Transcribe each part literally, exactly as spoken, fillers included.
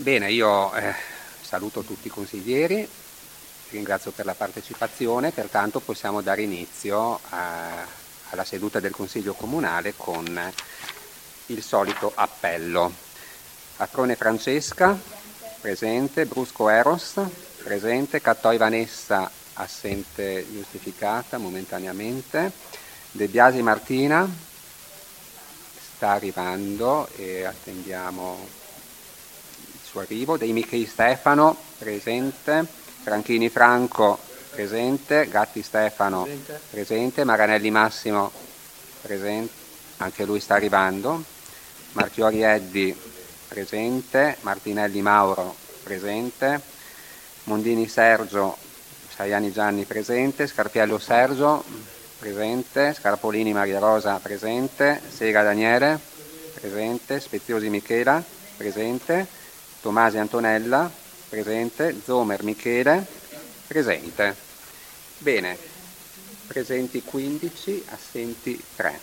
Bene, io eh, saluto tutti i consiglieri, ringrazio per la partecipazione, pertanto possiamo dare inizio a, alla seduta del Consiglio Comunale con il solito appello. Aprone Francesca, presente. Brusco Eros, presente. Cattoi Vanessa, assente giustificata momentaneamente. De Biasi Martina, sta arrivando e attendiamo arrivo. Dei Micheli Stefano, presente. Franchini Franco, presente. Gatti Stefano, presente. presente. Maranelli Massimo, presente, anche lui sta arrivando. Marchiori Eddi, presente. Martinelli Mauro, presente. Mondini Sergio, Saiani Gianni, presente. Scarpiello Sergio, presente. Scarpolini Maria Rosa, presente. Sega Daniele, presente. Speziosi Michela, presente. Tomasi Antonella, presente. Zomer Michele, presente. Bene, presenti quindici, assenti tre.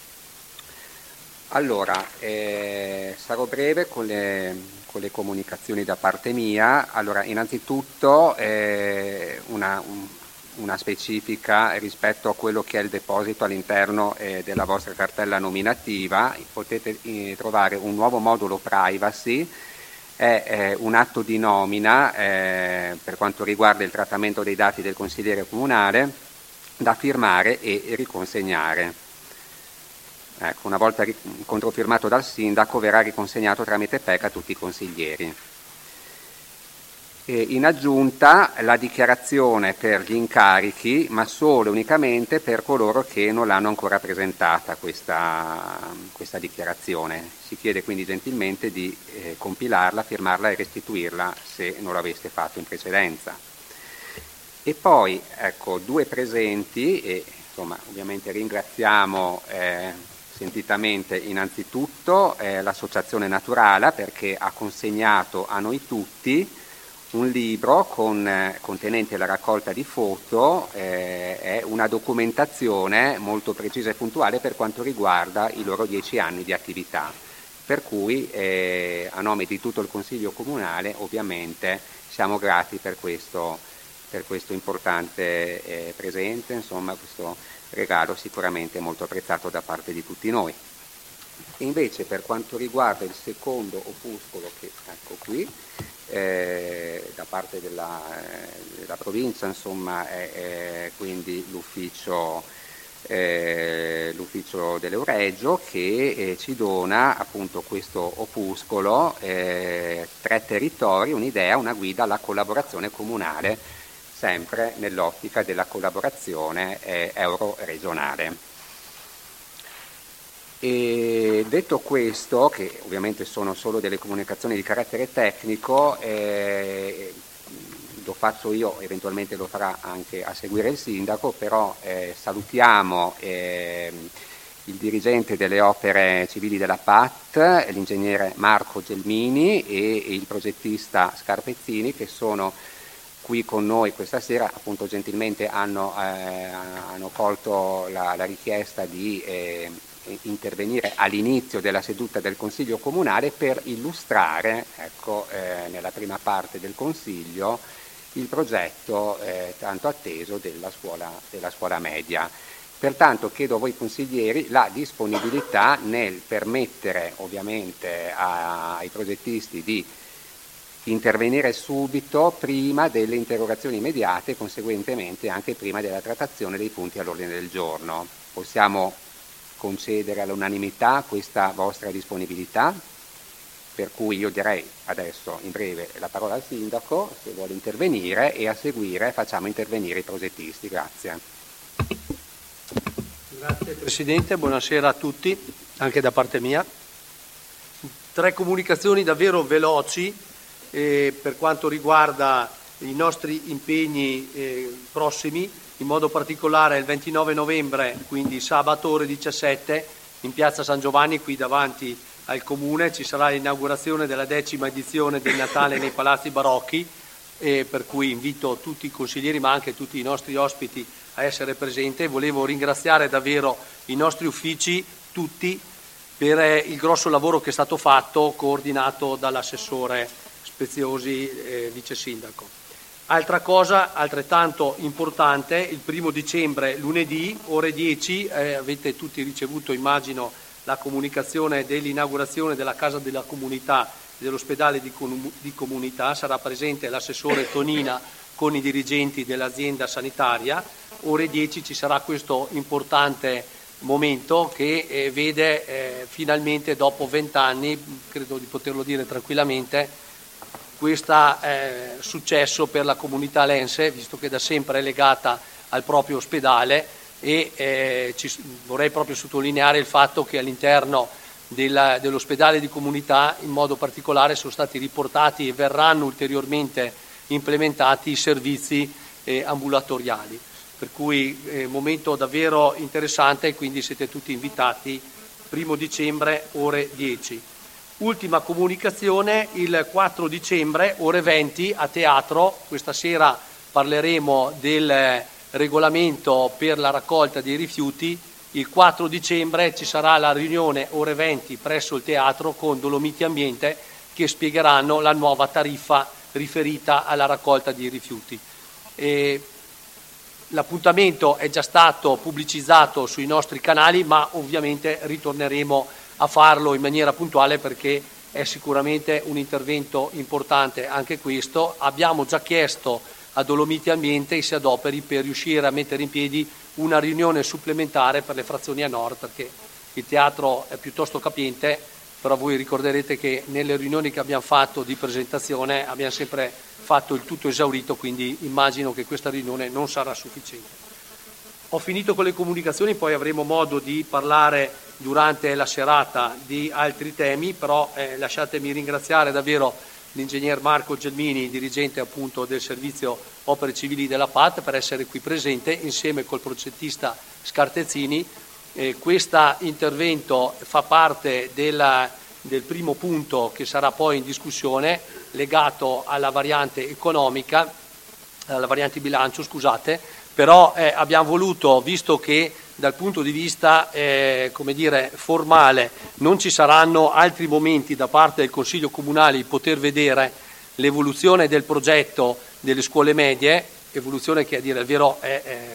Allora, eh, sarò breve con le, con le comunicazioni da parte mia. Allora, innanzitutto eh, una, un, una specifica rispetto a quello che è il deposito all'interno eh, della vostra cartella nominativa. Potete eh, trovare un nuovo modulo privacy. È eh, un atto di nomina eh, per quanto riguarda il trattamento dei dati del consigliere comunale da firmare e riconsegnare. Ecco, una volta ric- controfirmato dal sindaco verrà riconsegnato tramite P E C a tutti i consiglieri. E in aggiunta la dichiarazione per gli incarichi, ma solo e unicamente per coloro che non l'hanno ancora presentata questa, questa dichiarazione. Si chiede quindi gentilmente di eh, compilarla, firmarla e restituirla se non l'aveste fatto in precedenza. E poi ecco, due presenti e insomma ovviamente ringraziamo eh, sentitamente innanzitutto eh, l'Associazione Naturala perché ha consegnato a noi tutti un libro con, eh, contenente la raccolta di foto, eh, è una documentazione molto precisa e puntuale per quanto riguarda i loro dieci anni di attività, per cui eh, a nome di tutto il Consiglio Comunale ovviamente siamo grati per questo, per questo importante eh, presente, insomma questo regalo sicuramente molto apprezzato da parte di tutti noi. E invece per quanto riguarda il secondo opuscolo, che ecco qui, Eh, da parte della, eh, della provincia, insomma, è, è quindi l'ufficio, eh, l'ufficio dell'Euregio che eh, ci dona appunto questo opuscolo, eh, tre territori, un'idea, una guida alla collaborazione comunale, sempre nell'ottica della collaborazione eh, euro-regionale. E detto questo, che ovviamente sono solo delle comunicazioni di carattere tecnico, eh, lo faccio io, eventualmente lo farà anche a seguire il sindaco, però eh, salutiamo eh, il dirigente delle opere civili della P A T, l'ingegnere Marco Gelmini e, e il progettista Scarpezzini che sono qui con noi questa sera, appunto gentilmente hanno, eh, hanno colto la, la richiesta di eh, intervenire all'inizio della seduta del Consiglio Comunale per illustrare, ecco, eh, nella prima parte del Consiglio, il progetto eh, tanto atteso della scuola, della scuola media. Pertanto chiedo a voi consiglieri la disponibilità nel permettere ovviamente a, ai progettisti di intervenire subito prima delle interrogazioni immediate e conseguentemente anche prima della trattazione dei punti all'ordine del giorno. Possiamo concedere all'unanimità questa vostra disponibilità, per cui io direi adesso in breve la parola al sindaco se vuole intervenire e a seguire facciamo intervenire i progettisti. Grazie. Grazie Presidente, buonasera a tutti, anche da parte mia. Tre comunicazioni davvero veloci eh, per quanto riguarda i nostri impegni eh, prossimi. In modo particolare il ventinove novembre, quindi sabato ore diciassette, in piazza San Giovanni, qui davanti al Comune, ci sarà l'inaugurazione della decima edizione del Natale nei Palazzi Barocchi, e per cui invito tutti i consiglieri ma anche tutti i nostri ospiti a essere presenti. Volevo ringraziare davvero i nostri uffici, tutti, per il grosso lavoro che è stato fatto, coordinato dall'assessore Preziosi, eh, vice sindaco. Altra cosa altrettanto importante, il primo dicembre, lunedì, ore dieci, eh, avete tutti ricevuto, immagino, la comunicazione dell'inaugurazione della Casa della Comunità dell'ospedale di, com- di comunità. Sarà presente l'assessore Tonina con i dirigenti dell'azienda sanitaria. Ore dieci ci sarà questo importante momento che eh, vede eh, finalmente, dopo vent'anni, credo di poterlo dire tranquillamente, questo eh, successo per la comunità lense, visto che da sempre è legata al proprio ospedale, e eh, ci, vorrei proprio sottolineare il fatto che all'interno della, dell'ospedale di comunità in modo particolare sono stati riportati e verranno ulteriormente implementati i servizi eh, ambulatoriali, per cui eh, momento davvero interessante, e quindi siete tutti invitati primo dicembre ore dieci. Ultima comunicazione, il quattro dicembre ore venti a teatro. Questa sera parleremo del regolamento per la raccolta dei rifiuti. Il quattro dicembre ci sarà la riunione ore venti presso il teatro con Dolomiti Ambiente, che spiegheranno la nuova tariffa riferita alla raccolta dei rifiuti. E l'appuntamento è già stato pubblicizzato sui nostri canali, ma ovviamente ritorneremo a farlo in maniera puntuale, perché è sicuramente un intervento importante anche questo. Abbiamo già chiesto a Dolomiti Ambiente e si adoperi per riuscire a mettere in piedi una riunione supplementare per le frazioni a nord, perché il teatro è piuttosto capiente, però voi ricorderete che nelle riunioni che abbiamo fatto di presentazione abbiamo sempre fatto il tutto esaurito, quindi immagino che questa riunione non sarà sufficiente. Ho finito con le comunicazioni, poi avremo modo di parlare durante la serata di altri temi, però eh, lasciatemi ringraziare davvero l'ingegner Marco Gelmini, dirigente appunto del servizio opere civili della P A T, per essere qui presente insieme col progettista Scartezzini. Eh, questo intervento fa parte della, del primo punto che sarà poi in discussione, legato alla variante economica, alla variante bilancio, scusate, però eh, abbiamo voluto, visto che dal punto di vista eh, come dire, formale non ci saranno altri momenti da parte del Consiglio Comunale di poter vedere l'evoluzione del progetto delle scuole medie, evoluzione che a dire il vero è, è,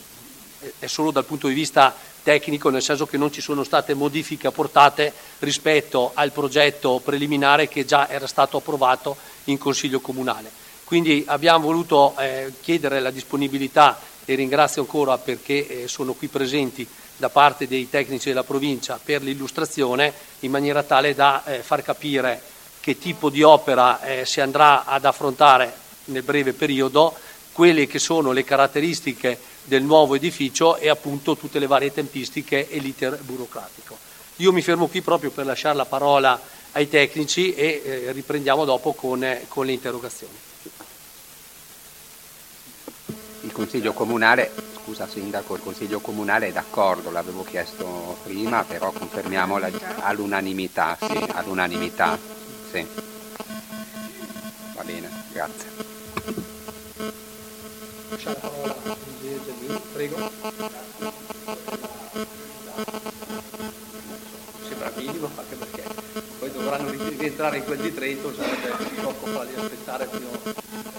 è solo dal punto di vista tecnico, nel senso che non ci sono state modifiche apportate rispetto al progetto preliminare che già era stato approvato in Consiglio Comunale. Quindi abbiamo voluto eh, chiedere la disponibilità, e ringrazio ancora perché eh, sono qui presenti da parte dei tecnici della provincia, per l'illustrazione, in maniera tale da eh, far capire che tipo di opera eh, si andrà ad affrontare nel breve periodo, quelle che sono le caratteristiche del nuovo edificio e appunto tutte le varie tempistiche e l'iter burocratico. Io mi fermo qui proprio per lasciare la parola ai tecnici e eh, riprendiamo dopo con, eh, con le interrogazioni. Il Consiglio Comunale, scusa Sindaco, il Consiglio Comunale è d'accordo, l'avevo chiesto prima, però confermiamo la, all'unanimità, sì, all'unanimità, sì. Va bene, grazie. Lasciare la parola a prego. Sembra minimo, anche perché poi dovranno rientrare in quel di Trento, sarebbe troppo farli aspettare fino.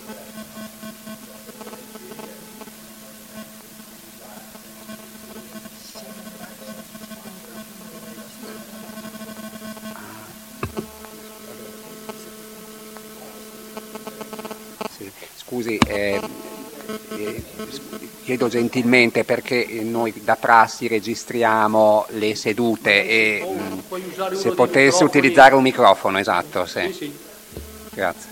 Scusi, eh, eh, chiedo gentilmente, perché noi da prassi registriamo le sedute e mh, se potesse utilizzare un microfono, esatto, sì. Sì, sì. Grazie.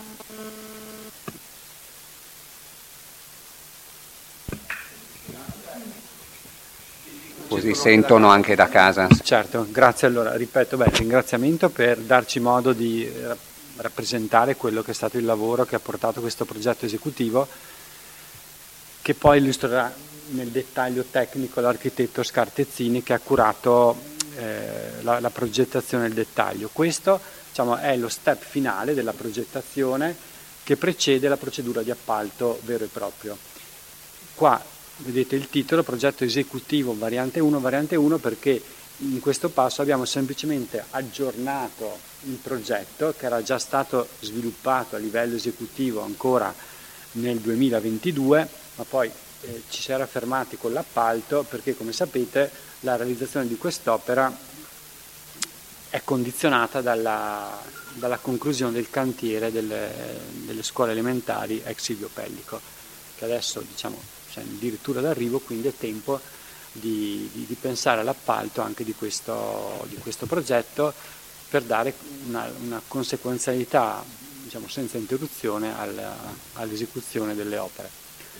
Così sentono anche da casa. Certo, grazie. Allora, ripeto, beh, ringraziamento per darci modo di rappresentare quello che è stato il lavoro che ha portato questo progetto esecutivo, che poi illustrerà nel dettaglio tecnico l'architetto Scartezzini, che ha curato eh, la, la progettazione nel dettaglio. Questo, diciamo, è lo step finale della progettazione che precede la procedura di appalto vero e proprio. Qua vedete il titolo, progetto esecutivo variante uno, variante uno perché in questo passo abbiamo semplicemente aggiornato il progetto che era già stato sviluppato a livello esecutivo ancora nel duemilaventidue, ma poi eh, ci si era fermati con l'appalto perché, come sapete, la realizzazione di quest'opera è condizionata dalla, dalla conclusione del cantiere delle, delle scuole elementari ex Silvio Pellico, che adesso diciamo c'è addirittura d'arrivo, quindi è tempo di, di, di pensare all'appalto anche di questo, di questo progetto per dare una, una conseguenzialità, diciamo, senza interruzione alla, all'esecuzione delle opere.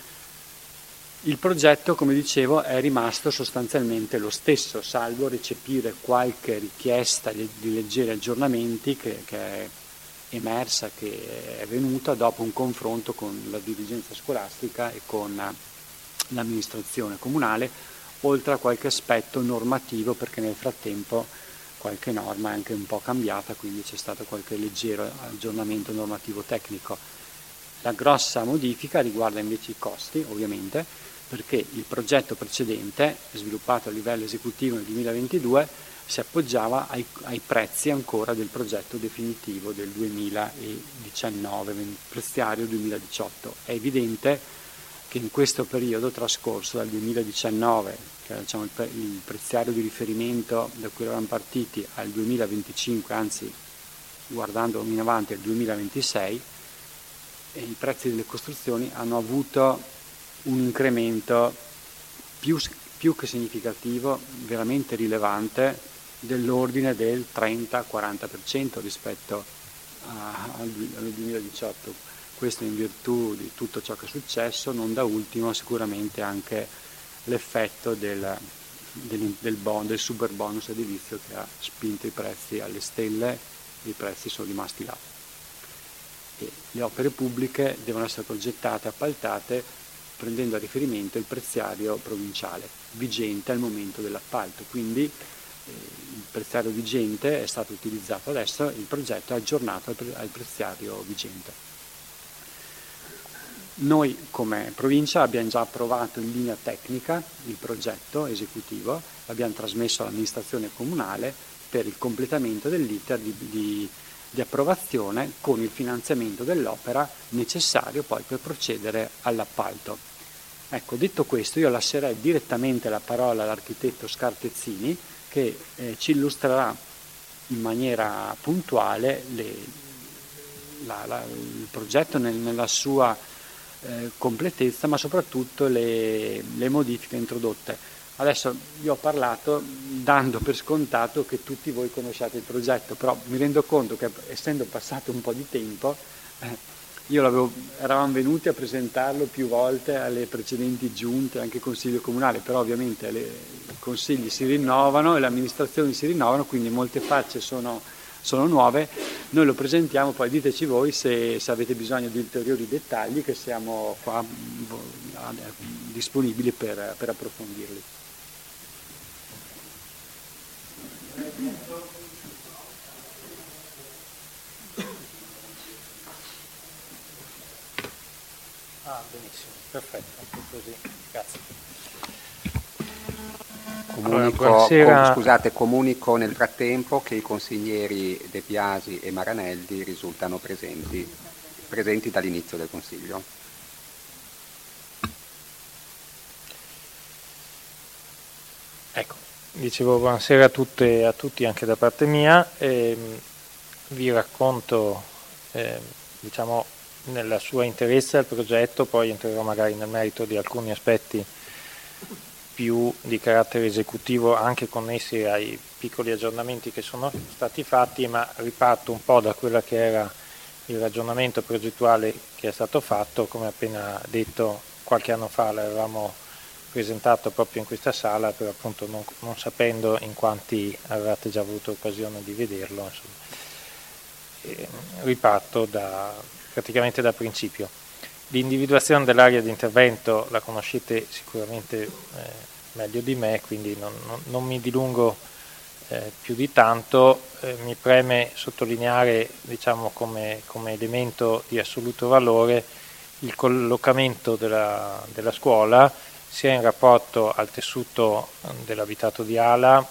Il progetto, come dicevo, è rimasto sostanzialmente lo stesso, salvo recepire qualche richiesta di leggeri aggiornamenti che, che è emersa, che è venuta dopo un confronto con la dirigenza scolastica e con l'amministrazione comunale, oltre a qualche aspetto normativo, perché nel frattempo qualche norma è anche un po' cambiata, quindi c'è stato qualche leggero aggiornamento normativo tecnico. La grossa modifica riguarda invece i costi, ovviamente, perché il progetto precedente, sviluppato a livello esecutivo nel duemilaventidue, si appoggiava ai, ai prezzi ancora del progetto definitivo del duemiladiciannove, preziario duemiladiciotto. È evidente che in questo periodo trascorso dal duemiladiciannove, che era diciamo, il, pre, il preziario di riferimento da cui eravamo partiti, al duemilaventicinque, anzi guardando in avanti al duemilaventisei, e i prezzi delle costruzioni hanno avuto un incremento più, più che significativo, veramente rilevante, dell'ordine del trenta quaranta per cento rispetto a, al, al duemiladiciotto. Questo in virtù di tutto ciò che è successo, non da ultimo sicuramente anche l'effetto del, del, del, bon, del super bonus edilizio che ha spinto i prezzi alle stelle e i prezzi sono rimasti là. E le opere pubbliche devono essere progettate e appaltate prendendo a riferimento il preziario provinciale vigente al momento dell'appalto, quindi eh, il preziario vigente è stato utilizzato adesso, il progetto è aggiornato al, pre- al preziario vigente. Noi come provincia abbiamo già approvato in linea tecnica il progetto esecutivo, l'abbiamo trasmesso all'amministrazione comunale per il completamento dell'iter di, di, di approvazione con il finanziamento dell'opera necessario poi per procedere all'appalto. Ecco, detto questo, io lascerei direttamente la parola all'architetto Scartezzini che eh, ci illustrerà in maniera puntuale le, la, la, il progetto nel, nella sua eh, completezza, ma soprattutto le, le modifiche introdotte. Adesso io ho parlato dando per scontato che tutti voi conosciate il progetto, però mi rendo conto che essendo passato un po' di tempo, eh, io l'avevo, eravamo venuti a presentarlo più volte alle precedenti giunte, anche consiglio comunale, però ovviamente le, i consigli si rinnovano e le amministrazioni si rinnovano, quindi molte facce sono, sono nuove. Noi lo presentiamo, poi diteci voi se, se avete bisogno di ulteriori dettagli, che siamo qua disponibili per, per approfondirli. Ah, benissimo, perfetto, anche così, grazie. Comunico, Allora, com, scusate, comunico nel frattempo che i consiglieri De Biasi e Maranelli risultano presenti, presenti dall'inizio del Consiglio. Ecco, dicevo buonasera a tutte e a tutti anche da parte mia. E vi racconto, eh, diciamo, nella sua interezza il progetto, poi entrerò magari nel merito di alcuni aspetti più di carattere esecutivo anche connessi ai piccoli aggiornamenti che sono stati fatti, ma riparto un po' da quello che era il ragionamento progettuale che è stato fatto. Come appena detto, qualche anno fa l'avevamo presentato proprio in questa sala, però appunto non, non sapendo in quanti avevate già avuto occasione di vederlo, insomma. E riparto da praticamente da principio. L'individuazione dell'area di intervento la conoscete sicuramente eh, meglio di me, quindi non, non, non mi dilungo eh, più di tanto. Eh, mi preme sottolineare, diciamo, come, come elemento di assoluto valore il collocamento della, della scuola, sia in rapporto al tessuto dell'abitato di Ala,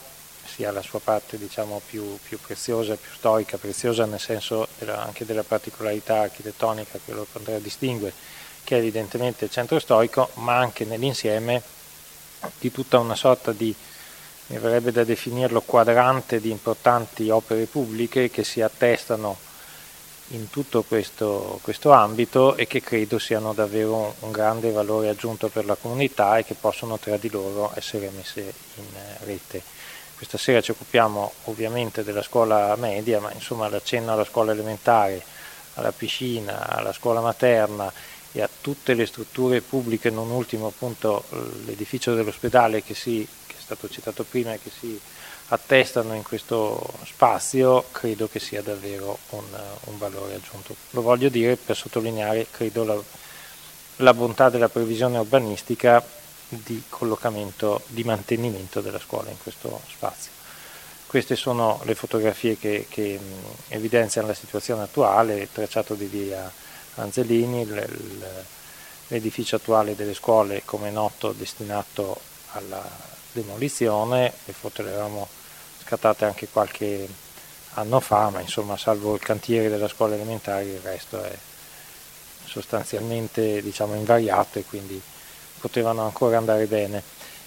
sia la sua parte diciamo più, più preziosa, più storica, preziosa nel senso della, anche della particolarità architettonica che lo contraddistingue, che è evidentemente il centro storico, ma anche nell'insieme di tutta una sorta di, mi verrebbe da definirlo, quadrante di importanti opere pubbliche che si attestano in tutto questo, questo ambito e che credo siano davvero un grande valore aggiunto per la comunità e che possono tra di loro essere messe in rete. Questa sera ci occupiamo ovviamente della scuola media, ma insomma l'accenno alla scuola elementare, alla piscina, alla scuola materna e a tutte le strutture pubbliche, non ultimo appunto l'edificio dell'ospedale che, si, che è stato citato prima e che si attestano in questo spazio, credo che sia davvero un, un valore aggiunto. Lo voglio dire per sottolineare, credo, la, la bontà della previsione urbanistica di collocamento, di mantenimento della scuola in questo spazio. Queste sono le fotografie che, che evidenziano la situazione attuale, il tracciato di via Angelini, l'edificio attuale delle scuole, come è noto, destinato alla demolizione. Le foto le avevamo scattate anche qualche anno fa, ma insomma salvo il cantiere della scuola elementare il resto è sostanzialmente diciamo invariato e quindi potevano ancora andare bene.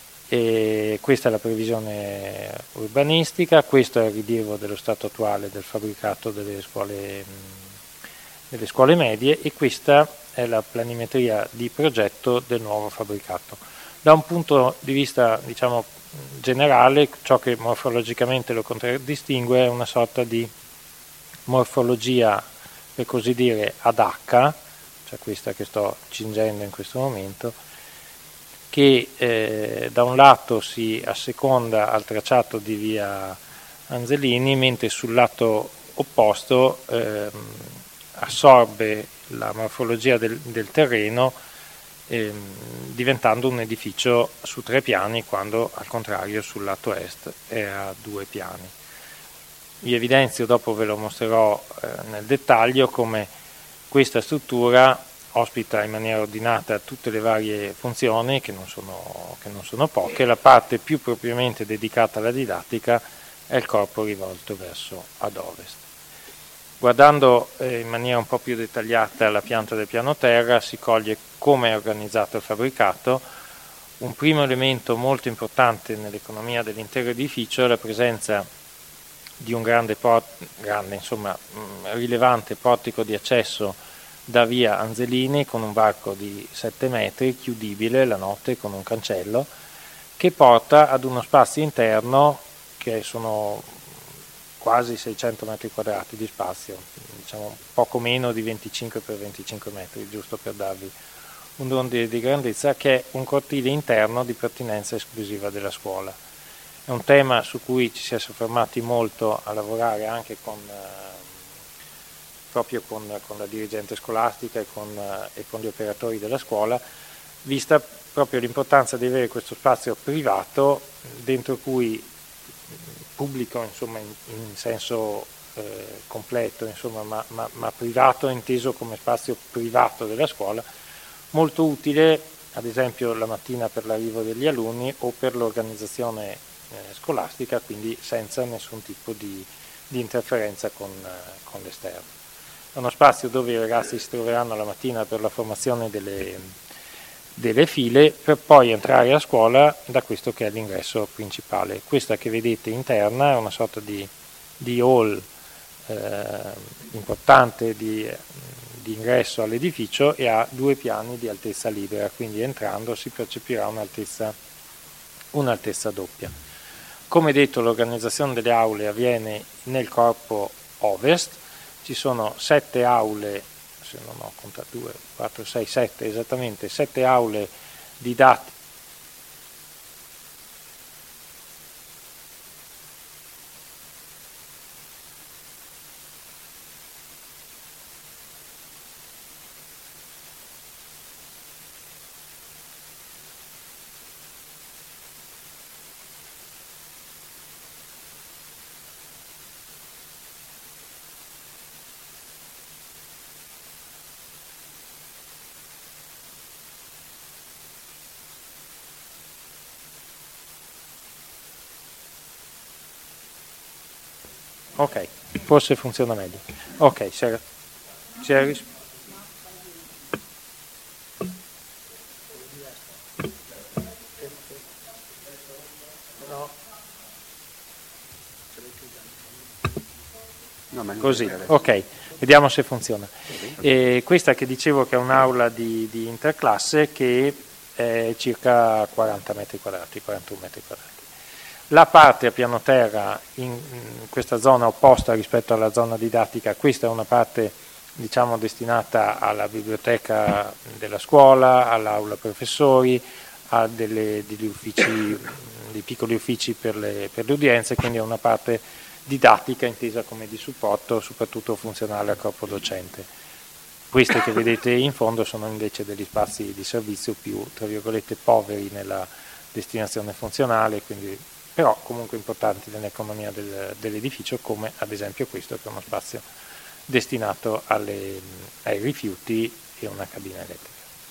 E questa è la previsione urbanistica, questo è il rilievo dello stato attuale del fabbricato delle scuole, delle scuole medie e questa è la planimetria di progetto del nuovo fabbricato. Da un punto di vista diciamo generale, ciò che morfologicamente lo contraddistingue è una sorta di morfologia, per così dire, ad H, cioè questa che sto cingendo in questo momento, che eh, da un lato si asseconda al tracciato di via Angelini, mentre sul lato opposto eh, assorbe la morfologia del, del terreno, eh, diventando un edificio su tre piani, quando al contrario sul lato est è a due piani. Vi evidenzio, dopo ve lo mostrerò eh, nel dettaglio, come questa struttura ospita in maniera ordinata tutte le varie funzioni, che non sono, che non sono poche. La parte più propriamente dedicata alla didattica è il corpo rivolto verso ad ovest. Guardando eh, in maniera un po' più dettagliata la pianta del piano terra si coglie come è organizzato il fabbricato. Un primo elemento molto importante nell'economia dell'intero edificio è la presenza di un grande, port- grande insomma, mh, rilevante portico di accesso da via Angelini con un varco di sette metri, chiudibile la notte con un cancello, che porta ad uno spazio interno che sono quasi seicento metri quadrati di spazio, diciamo poco meno di venticinque per venticinque metri, giusto per darvi un ordine di grandezza, che è un cortile interno di pertinenza esclusiva della scuola. È un tema su cui ci si è soffermati molto a lavorare anche con proprio con, con la dirigente scolastica e con, e con gli operatori della scuola, vista proprio l'importanza di avere questo spazio privato dentro cui pubblico insomma in, in senso eh, completo, insomma, ma, ma, ma privato inteso come spazio privato della scuola, molto utile ad esempio la mattina per l'arrivo degli alunni o per l'organizzazione eh, scolastica, quindi senza nessun tipo di, di interferenza con, eh, con l'esterno. È uno spazio dove i ragazzi si troveranno la mattina per la formazione delle, delle file, per poi entrare a scuola da questo che è l'ingresso principale. Questa che vedete interna è una sorta di, di hall eh, importante di, di ingresso all'edificio e ha due piani di altezza libera, quindi entrando si percepirà un'altezza, un'altezza doppia. Come detto, l'organizzazione delle aule avviene nel corpo ovest. Ci sono sette aule, se non ho contato due, quattro, sei, sette, esattamente sette aule didattiche Ok, forse funziona meglio. Ok, si era, si era ris- No, ma non Così, deve adesso. ok, vediamo se funziona. E questa che dicevo che è un'aula di, di interclasse che è circa quaranta metri quadrati, quarantuno metri quadrati. La parte a piano terra in, in questa zona opposta rispetto alla zona didattica, questa è una parte diciamo destinata alla biblioteca della scuola, all'aula professori, a delle, degli uffici, dei piccoli uffici per le, per le udienze, quindi è una parte didattica intesa come di supporto, soprattutto funzionale al corpo docente. Queste che vedete in fondo sono invece degli spazi di servizio più, tra virgolette, poveri nella destinazione funzionale, quindi, però comunque importanti nell'economia del, dell'edificio, come ad esempio questo che è uno spazio destinato alle, ai rifiuti e una cabina elettrica.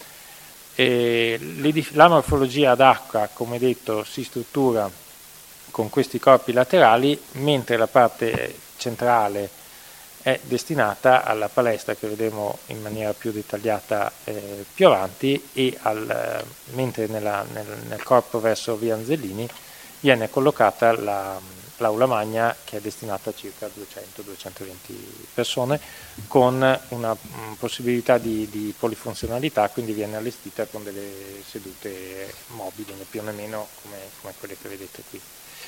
E la morfologia ad acqua, come detto, si struttura con questi corpi laterali, mentre la parte centrale è destinata alla palestra che vedremo in maniera più dettagliata eh, più avanti, e al, mentre nella, nel, nel corpo verso via Anzellini viene collocata la, l'aula magna, che è destinata a circa duecento duecentoventi persone, con una um, possibilità di, di polifunzionalità, quindi viene allestita con delle sedute mobili più o meno come, come quelle che vedete qui.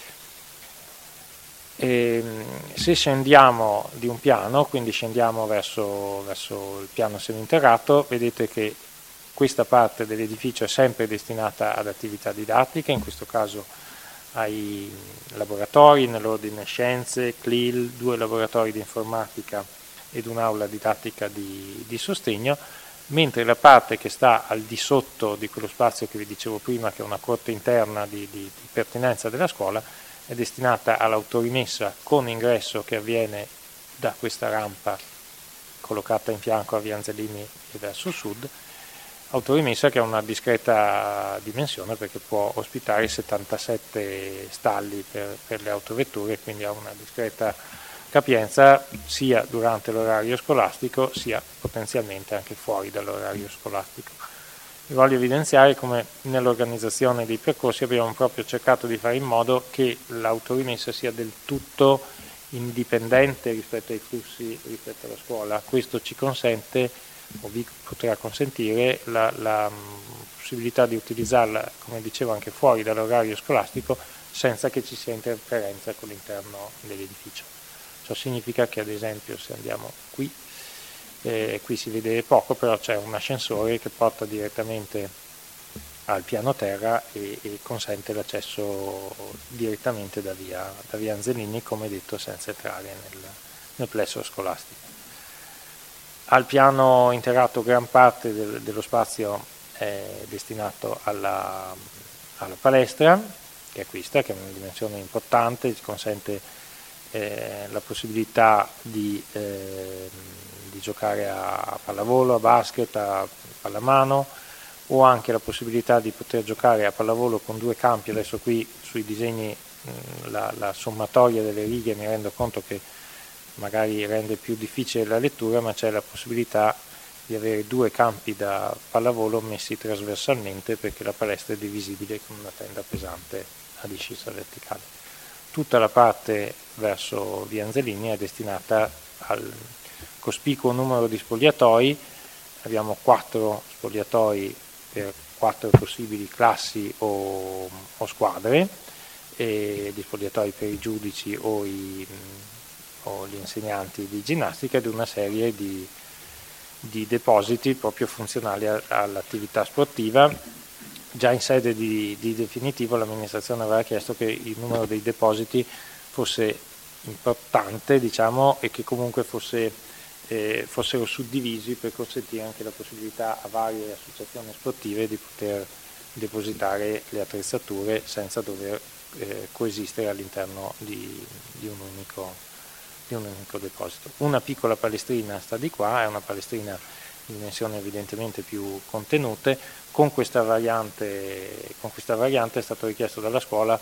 E se scendiamo di un piano, quindi scendiamo verso, verso il piano seminterrato, vedete che questa parte dell'edificio è sempre destinata ad attività didattiche, in questo caso ai laboratori nell'ordine scienze, C L I L, due laboratori di informatica ed un'aula didattica di, di sostegno, mentre la parte che sta al di sotto di quello spazio che vi dicevo prima, che è una corte interna di, di, di pertinenza della scuola, è destinata all'autorimessa con ingresso che avviene da questa rampa collocata in fianco a via Anzellini e verso sud, autorimessa che ha una discreta dimensione perché può ospitare settantasette stalli per, per le autovetture, quindi ha una discreta capienza sia durante l'orario scolastico sia potenzialmente anche fuori dall'orario scolastico. Vi voglio evidenziare come nell'organizzazione dei percorsi abbiamo proprio cercato di fare in modo che l'autorimessa sia del tutto indipendente rispetto ai flussi rispetto alla scuola. Questo ci consente, o vi potrà consentire, la, la possibilità di utilizzarla, come dicevo, anche fuori dall'orario scolastico senza che ci sia interferenza con l'interno dell'edificio. Ciò significa che, ad esempio, se andiamo qui, Eh, qui si vede poco, però c'è un ascensore che porta direttamente al piano terra e, e consente l'accesso direttamente da via, da via Anzellini, come detto, senza entrare nel, nel plesso scolastico. Al piano interrato gran parte del, dello spazio è destinato alla, alla palestra, che è questa, che è una dimensione importante, ci consente eh, la possibilità di eh, di giocare a pallavolo, a basket, a pallamano, o anche la possibilità di poter giocare a pallavolo con due campi. Adesso qui sui disegni la, la sommatoria delle righe mi rendo conto che magari rende più difficile la lettura, ma c'è la possibilità di avere due campi da pallavolo messi trasversalmente, perché la palestra è divisibile con una tenda pesante a discesa verticale. Tutta la parte verso via Anzellini è destinata al cospicuo numero di spogliatoi. Abbiamo quattro spogliatoi per quattro possibili classi o, o squadre, e di spogliatoi per i giudici o, i, o gli insegnanti di ginnastica, ed una serie di, di depositi proprio funzionali a, all'attività sportiva. Già in sede di, di definitivo l'amministrazione aveva chiesto che il numero dei depositi fosse importante, diciamo, e che comunque fosse Eh, fossero suddivisi per consentire anche la possibilità a varie associazioni sportive di poter depositare le attrezzature senza dover eh, coesistere all'interno di, di, un unico, di un unico deposito. Una piccola palestrina sta di qua, è una palestrina di dimensioni evidentemente più contenute. Con questa variante, con questa variante è stato richiesto dalla scuola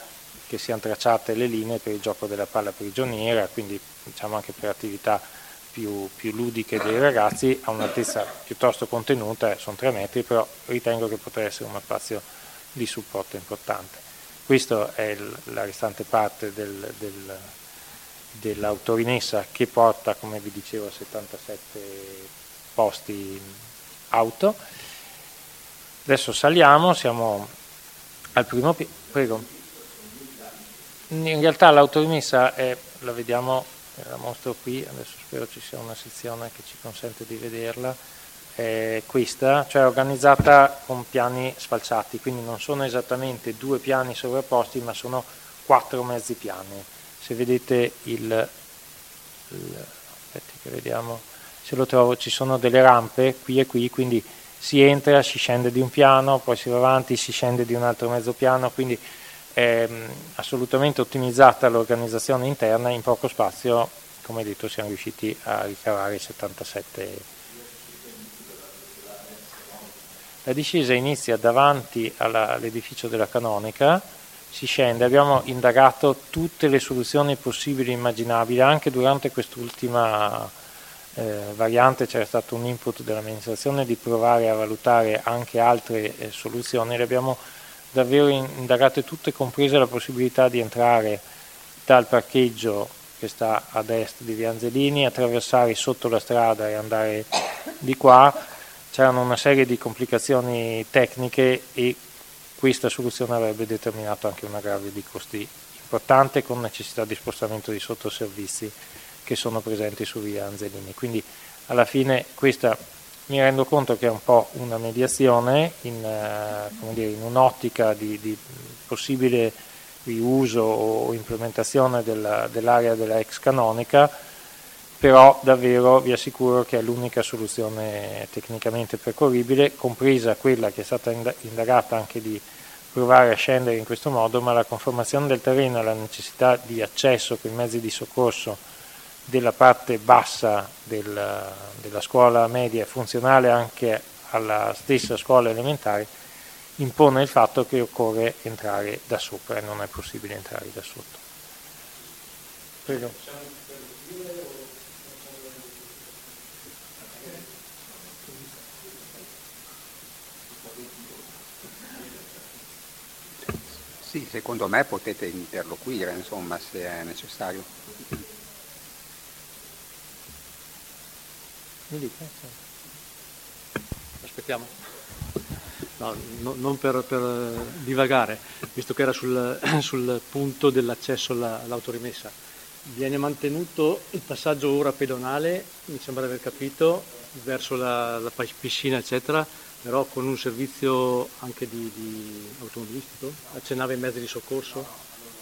che siano tracciate le linee per il gioco della palla prigioniera, quindi diciamo anche per attività più, più ludiche dei ragazzi, a un'altezza piuttosto contenuta, sono tre metri, però ritengo che potrà essere uno spazio di supporto importante. Questa è il, la restante parte del, del, dell'autorimessa, che porta, come vi dicevo, a settantasette posti auto. Adesso saliamo, siamo al primo piano. Prego. In realtà l'autorimessa è, la vediamo, la mostro qui, adesso spero ci sia una sezione che ci consente di vederla, è questa, cioè organizzata con piani sfalsati, quindi non sono esattamente due piani sovrapposti, ma sono quattro mezzi piani. Se vedete il, il aspetti che vediamo, se lo trovo, ci sono delle rampe qui e qui, quindi si entra, si scende di un piano, poi si va avanti, si scende di un altro mezzo piano, quindi è assolutamente ottimizzata l'organizzazione interna. In poco spazio, come detto, siamo riusciti a ricavare settantasette. La discesa inizia davanti alla, all'edificio della Canonica, si scende, abbiamo indagato tutte le soluzioni possibili e immaginabili, anche durante quest'ultima eh, variante c'era stato un input dell'amministrazione di provare a valutare anche altre eh, soluzioni, le abbiamo davvero indagate tutte, compresa la possibilità di entrare dal parcheggio che sta a est di Via Angelini, attraversare sotto la strada e andare di qua. C'erano una serie di complicazioni tecniche e questa soluzione avrebbe determinato anche un aggravio di costi importante, con necessità di spostamento di sottoservizi che sono presenti su Via Angelini. Quindi alla fine questa, mi rendo conto che è un po' una mediazione in, eh, come dire, in un'ottica di, di possibile riuso o implementazione della, dell'area della ex Canonica, però davvero vi assicuro che è l'unica soluzione tecnicamente percorribile, compresa quella che è stata indagata anche di provare a scendere in questo modo, ma la conformazione del terreno e la necessità di accesso con i mezzi di soccorso della parte bassa del, della scuola media e funzionale anche alla stessa scuola elementare impone il fatto che occorre entrare da sopra e non è possibile entrare da sotto. Prego. Sì, secondo me potete interloquire, insomma, se è necessario. Mi dica, aspettiamo. No, no, non per, per divagare, visto che era sul, sul punto dell'accesso alla, all'autorimessa. Viene mantenuto il passaggio ora pedonale, mi sembra di aver capito, verso la, la piscina eccetera, però con un servizio anche di, di automobilistico? Accennava ai mezzi di soccorso?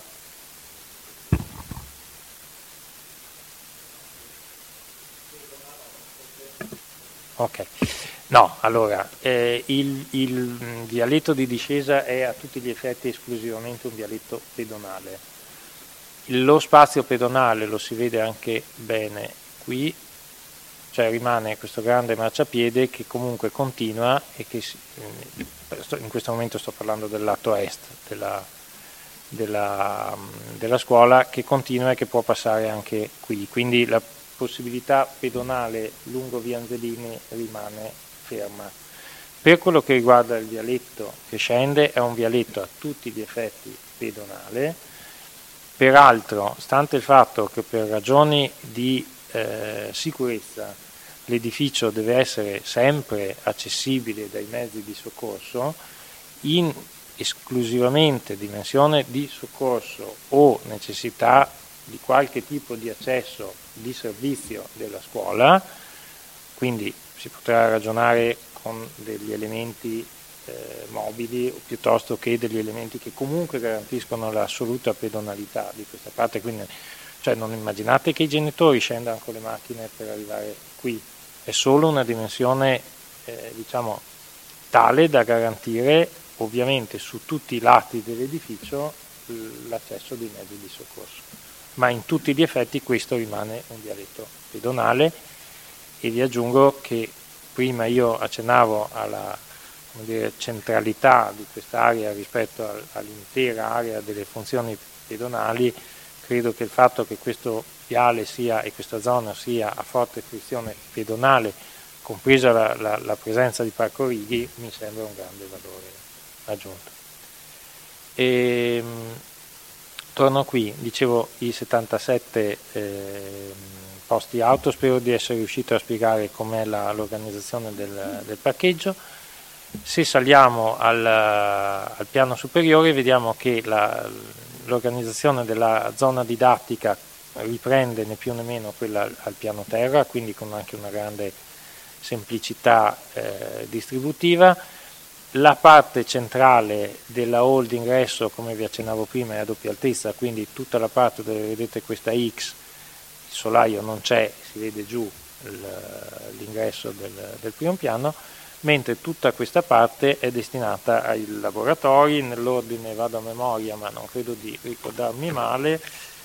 Ok, no, allora, eh, il, il vialetto di discesa è a tutti gli effetti esclusivamente un vialetto pedonale. Lo spazio pedonale lo si vede anche bene qui, cioè rimane questo grande marciapiede che comunque continua e che si, in questo momento sto parlando del lato est della, della, della scuola, che continua e che può passare anche qui, quindi la possibilità pedonale lungo Via Angelini rimane ferma. Per quello che riguarda il vialetto che scende, è un vialetto a tutti gli effetti pedonale, peraltro stante il fatto che per ragioni di eh, sicurezza l'edificio deve essere sempre accessibile dai mezzi di soccorso, in esclusivamente dimensione di soccorso o necessità di qualche tipo di accesso di servizio della scuola, quindi si potrà ragionare con degli elementi eh, mobili piuttosto che degli elementi che comunque garantiscono l'assoluta pedonalità di questa parte, quindi cioè non immaginate che i genitori scendano con le macchine per arrivare qui, è solo una dimensione eh, diciamo tale da garantire ovviamente su tutti i lati dell'edificio l'accesso dei mezzi di soccorso, ma in tutti gli effetti questo rimane un vialetto pedonale. E vi aggiungo che prima io accennavo alla, come dire, centralità di quest'area rispetto all'intera area delle funzioni pedonali. Credo che il fatto che questo viale sia e questa zona sia a forte fruizione pedonale, compresa la, la, la presenza di Parco Righi, mi sembra un grande valore aggiunto. E, torno qui, dicevo i settantasette eh, posti auto, spero di essere riuscito a spiegare com'è la, l'organizzazione del, del parcheggio. Se saliamo al, al piano superiore vediamo che la, l'organizzazione della zona didattica riprende né più né meno quella al, al piano terra, quindi con anche una grande semplicità eh, distributiva. La parte centrale della hall d'ingresso, come vi accennavo prima, è a doppia altezza, quindi tutta la parte dove vedete questa X, il solaio non c'è, si vede giù l'ingresso del, del primo piano, mentre tutta questa parte è destinata ai laboratori. Nell'ordine vado a memoria, ma non credo di ricordarmi male.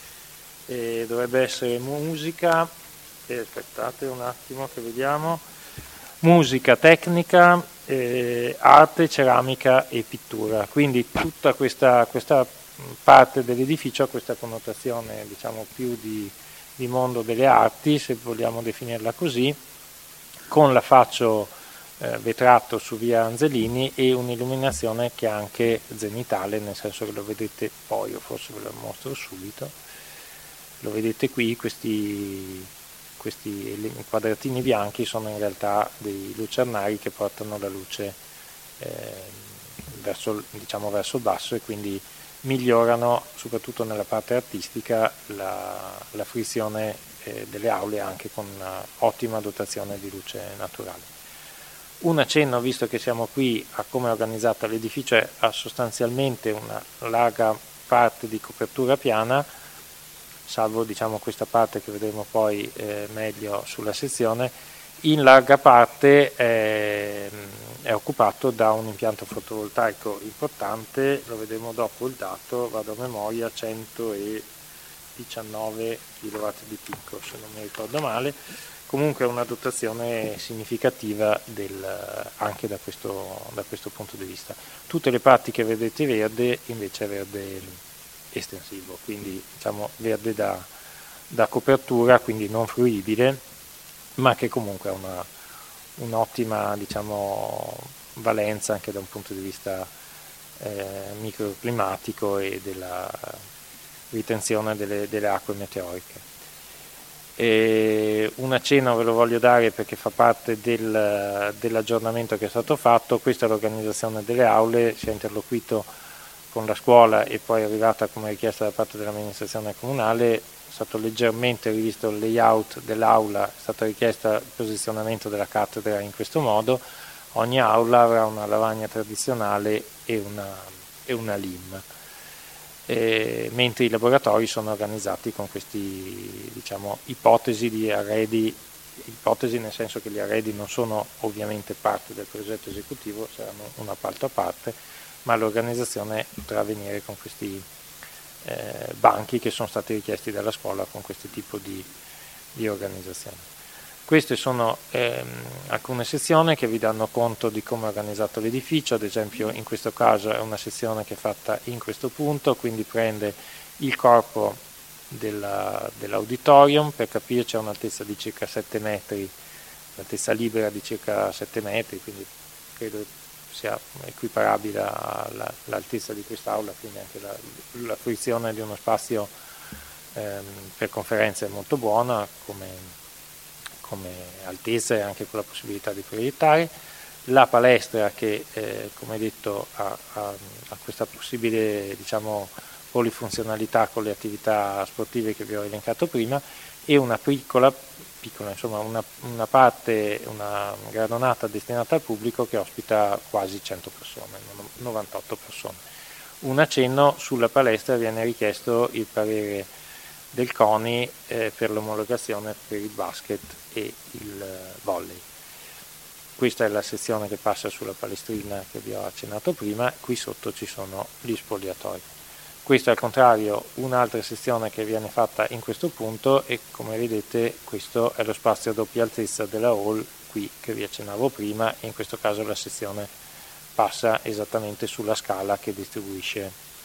E dovrebbe essere musica, e aspettate un attimo che vediamo, musica, tecnica, eh, arte, ceramica e pittura. Quindi tutta questa, questa parte dell'edificio ha questa connotazione, diciamo, più di, di mondo delle arti, se vogliamo definirla così, con l'affaccio eh, vetrato su via Anzelini e un'illuminazione che è anche zenitale, nel senso che lo vedete poi, o forse ve lo mostro subito, lo vedete qui, questi, questi quadratini bianchi sono in realtà dei lucernari che portano la luce eh, verso, diciamo, verso il basso, e quindi migliorano soprattutto nella parte artistica la, la fruizione eh, delle aule, anche con una ottima dotazione di luce naturale. Un accenno, visto che siamo qui, a come è organizzata l'edificio: ha sostanzialmente una larga parte di copertura piana, salvo, diciamo, questa parte che vedremo poi eh, meglio sulla sezione. In larga parte è, è occupato da un impianto fotovoltaico importante, lo vedremo dopo il dato, vado a memoria, centodiciannove chilowatt di picco, se non mi ricordo male. Comunque è una dotazione significativa del, anche da questo, da questo punto di vista. Tutte le parti che vedete verde invece è verde estensivo, quindi, diciamo, verde da, da copertura, quindi non fruibile, ma che comunque ha una, un'ottima, diciamo, valenza anche da un punto di vista eh, microclimatico e della ritenzione delle, delle acque meteoriche. E un accenno ve lo voglio dare perché fa parte del, dell'aggiornamento che è stato fatto. Questa è l'organizzazione delle aule, si è interloquito con la scuola e poi è arrivata come richiesta da parte dell'amministrazione comunale, è stato leggermente rivisto il layout dell'aula, è stata richiesta il posizionamento della cattedra in questo modo. Ogni aula avrà una lavagna tradizionale e una, e una L I M, e, mentre i laboratori sono organizzati con questi, diciamo, ipotesi di arredi, ipotesi nel senso che gli arredi non sono ovviamente parte del progetto esecutivo, saranno una parte a parte, ma l'organizzazione potrà avvenire con questi eh, banchi che sono stati richiesti dalla scuola, con questo tipo di, di organizzazione. Queste sono ehm, alcune sezioni che vi danno conto di come è organizzato l'edificio. Ad esempio, in questo caso è una sezione che è fatta in questo punto, quindi prende il corpo della, dell'auditorium. Per capirci, ha un'altezza di circa sette metri, l'altezza libera di circa sette metri, quindi credo sia equiparabile all'altezza di quest'aula, quindi anche la, la fruizione di uno spazio ehm, per conferenze è molto buona come, come altezza, e anche con la possibilità di proiettare. La palestra che eh, come detto ha, ha, ha questa possibile, diciamo, polifunzionalità con le attività sportive che vi ho elencato prima, e una piccola, piccola insomma una, una parte, una gradonata destinata al pubblico che ospita quasi cento persone, novantotto persone. Un accenno: sulla palestra viene richiesto il parere del CONI eh, per l'omologazione per il basket e il volley. Questa è la sezione che passa sulla palestrina che vi ho accennato prima. Qui sotto ci sono gli spogliatoi. Questa, al contrario, un'altra sezione che viene fatta in questo punto, e come vedete questo è lo spazio a doppia altezza della hall qui che vi accennavo prima, e in questo caso la sezione passa esattamente sulla scala che distribuisce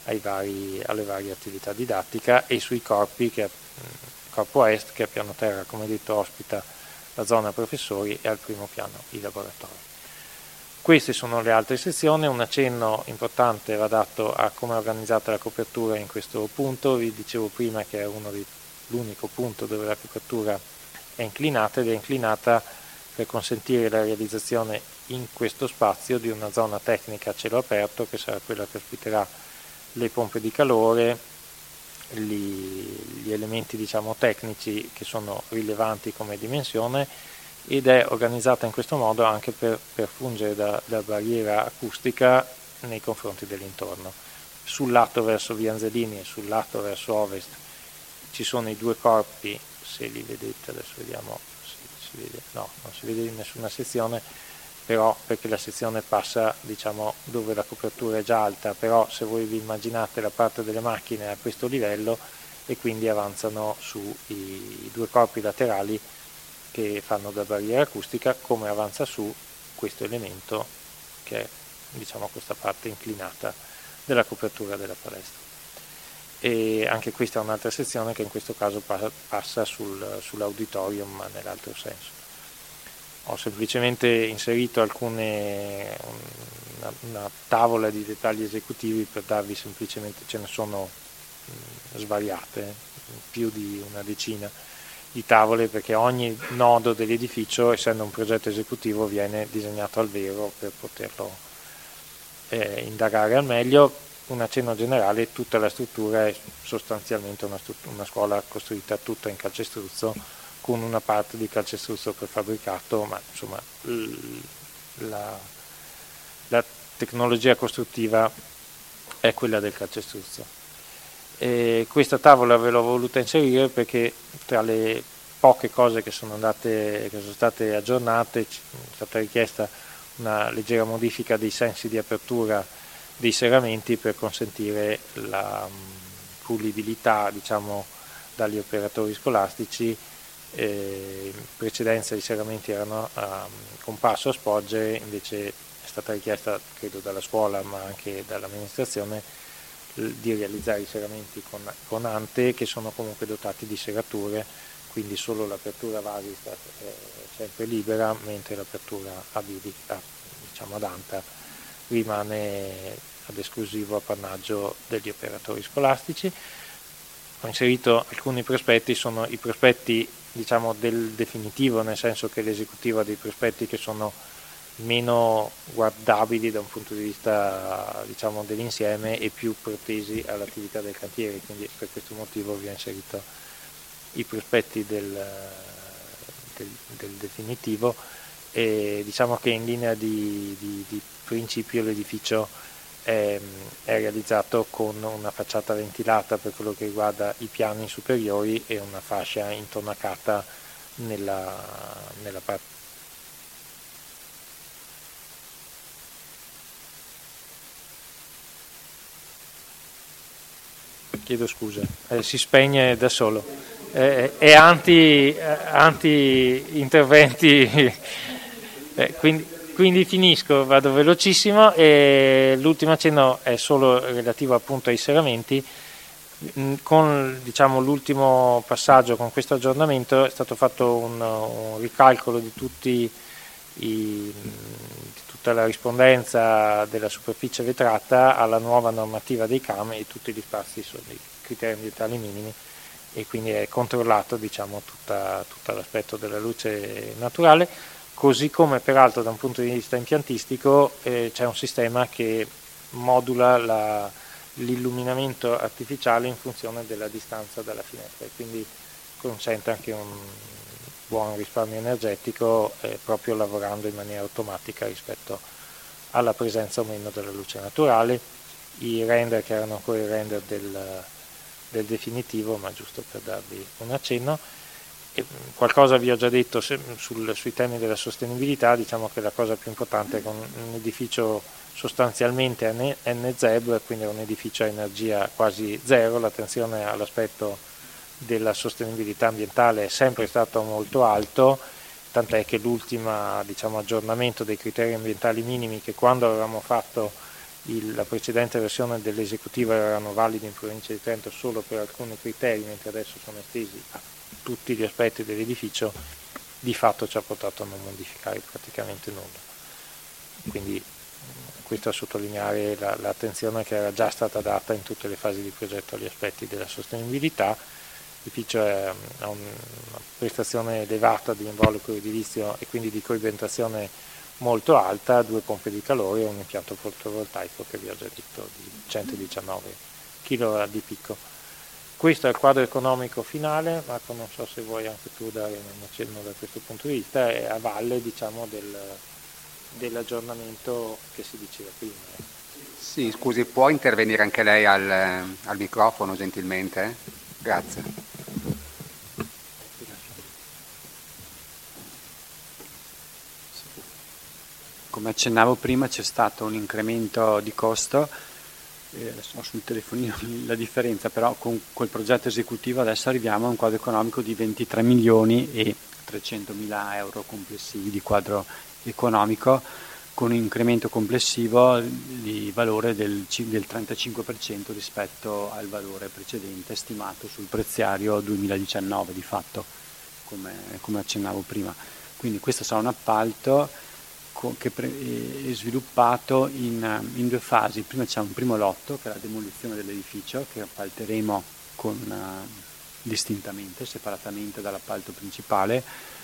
ai vari, alle varie attività didattica, e sui corpi, che corpo est che a piano terra, come detto, ospita la zona professori, e al primo piano i laboratori. Queste sono le altre sezioni. Un accenno importante va dato a come è organizzata la copertura in questo punto. Vi dicevo prima che è uno dei, l'unico punto dove la copertura è inclinata, ed è inclinata per consentire la realizzazione in questo spazio di una zona tecnica a cielo aperto, che sarà quella che ospiterà le pompe di calore, gli, gli elementi diciamo tecnici che sono rilevanti come dimensione, ed è organizzata in questo modo anche per, per fungere da, da barriera acustica nei confronti dell'intorno. Sul lato verso via Anzellini e sul lato verso ovest ci sono i due corpi, se li vedete, adesso vediamo, si, si vede, no, non si vede in nessuna sezione, però perché la sezione passa diciamo dove la copertura è già alta, però se voi vi immaginate la parte delle macchine a questo livello, e quindi avanzano sui i due corpi laterali che fanno da barriera acustica, come avanza su questo elemento che è diciamo questa parte inclinata della copertura della palestra. E anche questa è un'altra sezione che in questo caso passa sul, sull'auditorium, ma nell'altro senso. Ho semplicemente inserito alcune una, una tavola di dettagli esecutivi per darvi semplicemente, ce ne sono mh, svariate, più di una decina di tavole, perché ogni nodo dell'edificio, essendo un progetto esecutivo, viene disegnato al vero per poterlo eh, indagare al meglio. Un accenno generale: tutta la struttura è sostanzialmente una, una scuola costruita tutta in calcestruzzo, con una parte di calcestruzzo prefabbricato, ma insomma la, la tecnologia costruttiva è quella del calcestruzzo. E questa tavola ve l'ho voluta inserire perché tra le poche cose che sono andate, che sono state aggiornate, è stata richiesta una leggera modifica dei sensi di apertura dei serramenti per consentire la fruibilità diciamo dagli operatori scolastici. Eh, in precedenza i serramenti erano a compasso a spogge, invece è stata richiesta, credo dalla scuola ma anche dall'amministrazione, di realizzare i serramenti con, con ante, che sono comunque dotati di serrature, quindi solo l'apertura vasi è sempre libera, mentre l'apertura a bivi, diciamo ad anta, rimane ad esclusivo appannaggio degli operatori scolastici. Ho inserito alcuni prospetti, sono i prospetti diciamo del definitivo, nel senso che l'esecutivo ha dei prospetti che sono meno guardabili da un punto di vista diciamo dell'insieme e più protesi all'attività del cantiere, quindi per questo motivo vi ho inserito i prospetti del, del, del definitivo, e diciamo che in linea di, di, di principio l'edificio è, è realizzato con una facciata ventilata per quello che riguarda i piani superiori e una fascia intonacata nella, nella parte. Chiedo scusa, eh, si spegne da solo, eh, è anti, eh, anti interventi, eh, quindi, quindi finisco, vado velocissimo, e l'ultimo accenno è solo relativo appunto ai serramenti. Con diciamo, l'ultimo passaggio, con questo aggiornamento, è stato fatto un, un ricalcolo di tutti i, di tutta la rispondenza della superficie vetrata alla nuova normativa dei C A M, e tutti gli spazi sono dei criteri ambientali minimi, e quindi è controllato diciamo, tutta, tutto l'aspetto della luce naturale, così come peraltro da un punto di vista impiantistico eh, c'è un sistema che modula la, l'illuminamento artificiale in funzione della distanza dalla finestra, e quindi consente anche un buon risparmio energetico eh, proprio lavorando in maniera automatica rispetto alla presenza o meno della luce naturale. I render, che erano ancora i render del, del definitivo, ma giusto per darvi un accenno. E qualcosa vi ho già detto se, sul, sui temi della sostenibilità. Diciamo che la cosa più importante è che un edificio sostanzialmente N Z E B, quindi è un edificio a energia quasi zero, l'attenzione all'aspetto della sostenibilità ambientale è sempre stato molto alto, tant'è che l'ultimo diciamo, aggiornamento dei criteri ambientali minimi, che quando avevamo fatto il, la precedente versione dell'esecutiva erano validi in provincia di Trento solo per alcuni criteri, mentre adesso sono estesi a tutti gli aspetti dell'edificio, di fatto ci ha portato a non modificare praticamente nulla. Quindi questo a sottolineare la, l'attenzione che era già stata data in tutte le fasi di progetto agli aspetti della sostenibilità. L'edificio ha una prestazione elevata di involucro edilizio e quindi di coibentazione molto alta, due pompe di calore e un impianto fotovoltaico che vi ho già detto di centodiciannove chilowatt di picco. Questo è il quadro economico finale, Marco non so se vuoi anche tu dare un accenno da questo punto di vista, è a valle diciamo del, dell'aggiornamento che si diceva prima. Sì, scusi, può intervenire anche lei al, al microfono gentilmente? Grazie. Come accennavo prima c'è stato un incremento di costo, eh, adesso ho sul telefonino la differenza, però con quel progetto esecutivo adesso arriviamo a un quadro economico di ventitré milioni e trecentomila euro complessivi di quadro economico, con un incremento complessivo di valore del, del trentacinque per cento rispetto al valore precedente stimato sul preziario duemiladiciannove di fatto, come, come accennavo prima. Quindi questo sarà un appalto che è sviluppato in, in due fasi. Prima c'è un primo lotto che è la demolizione dell'edificio che appalteremo con, uh, distintamente, separatamente dall'appalto principale.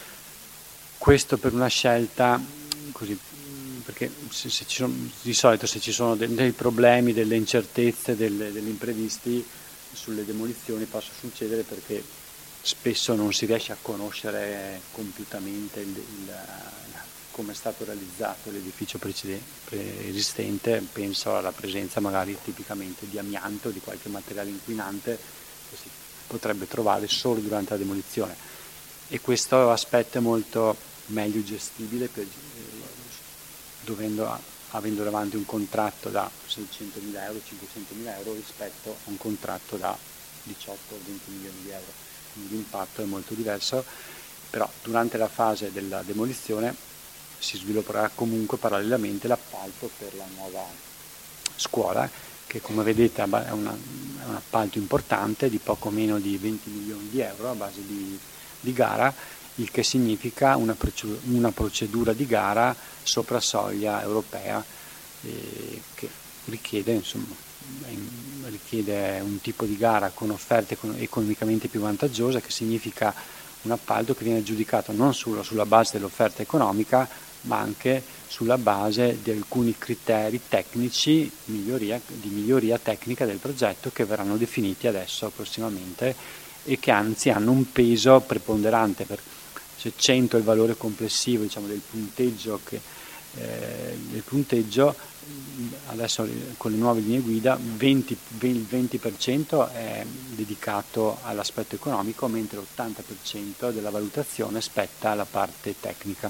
Questo per una scelta così, perché se, se ci sono, di solito se ci sono dei, dei problemi, delle incertezze, delle, degli imprevisti sulle demolizioni possono succedere perché spesso non si riesce a conoscere compiutamente il, il come è stato realizzato l'edificio preesistente, penso alla presenza magari tipicamente di amianto, di qualche materiale inquinante che si potrebbe trovare solo durante la demolizione, e questo aspetto è molto meglio gestibile per, eh, dovendo, avendo davanti un contratto da seicentomila euro, cinquecentomila euro rispetto a un contratto da diciotto o venti milioni di euro, quindi l'impatto è molto diverso, però durante la fase della demolizione si svilupperà comunque parallelamente l'appalto per la nuova scuola, che come vedete è, una, è un appalto importante di poco meno di venti milioni di euro a base di, di gara, il che significa una, una procedura di gara sopra soglia europea eh, che richiede, insomma, richiede un tipo di gara con offerte economicamente più vantaggiose, che significa un appalto che viene giudicato non solo sulla base dell'offerta economica ma anche sulla base di alcuni criteri tecnici miglioria, di miglioria tecnica del progetto che verranno definiti adesso prossimamente e che anzi hanno un peso preponderante. Per, se cento è il valore complessivo, diciamo, del punteggio, che, eh, del punteggio adesso con le nuove linee guida venti, il venti per cento è dedicato all'aspetto economico, mentre l'ottanta per cento della valutazione spetta alla parte tecnica.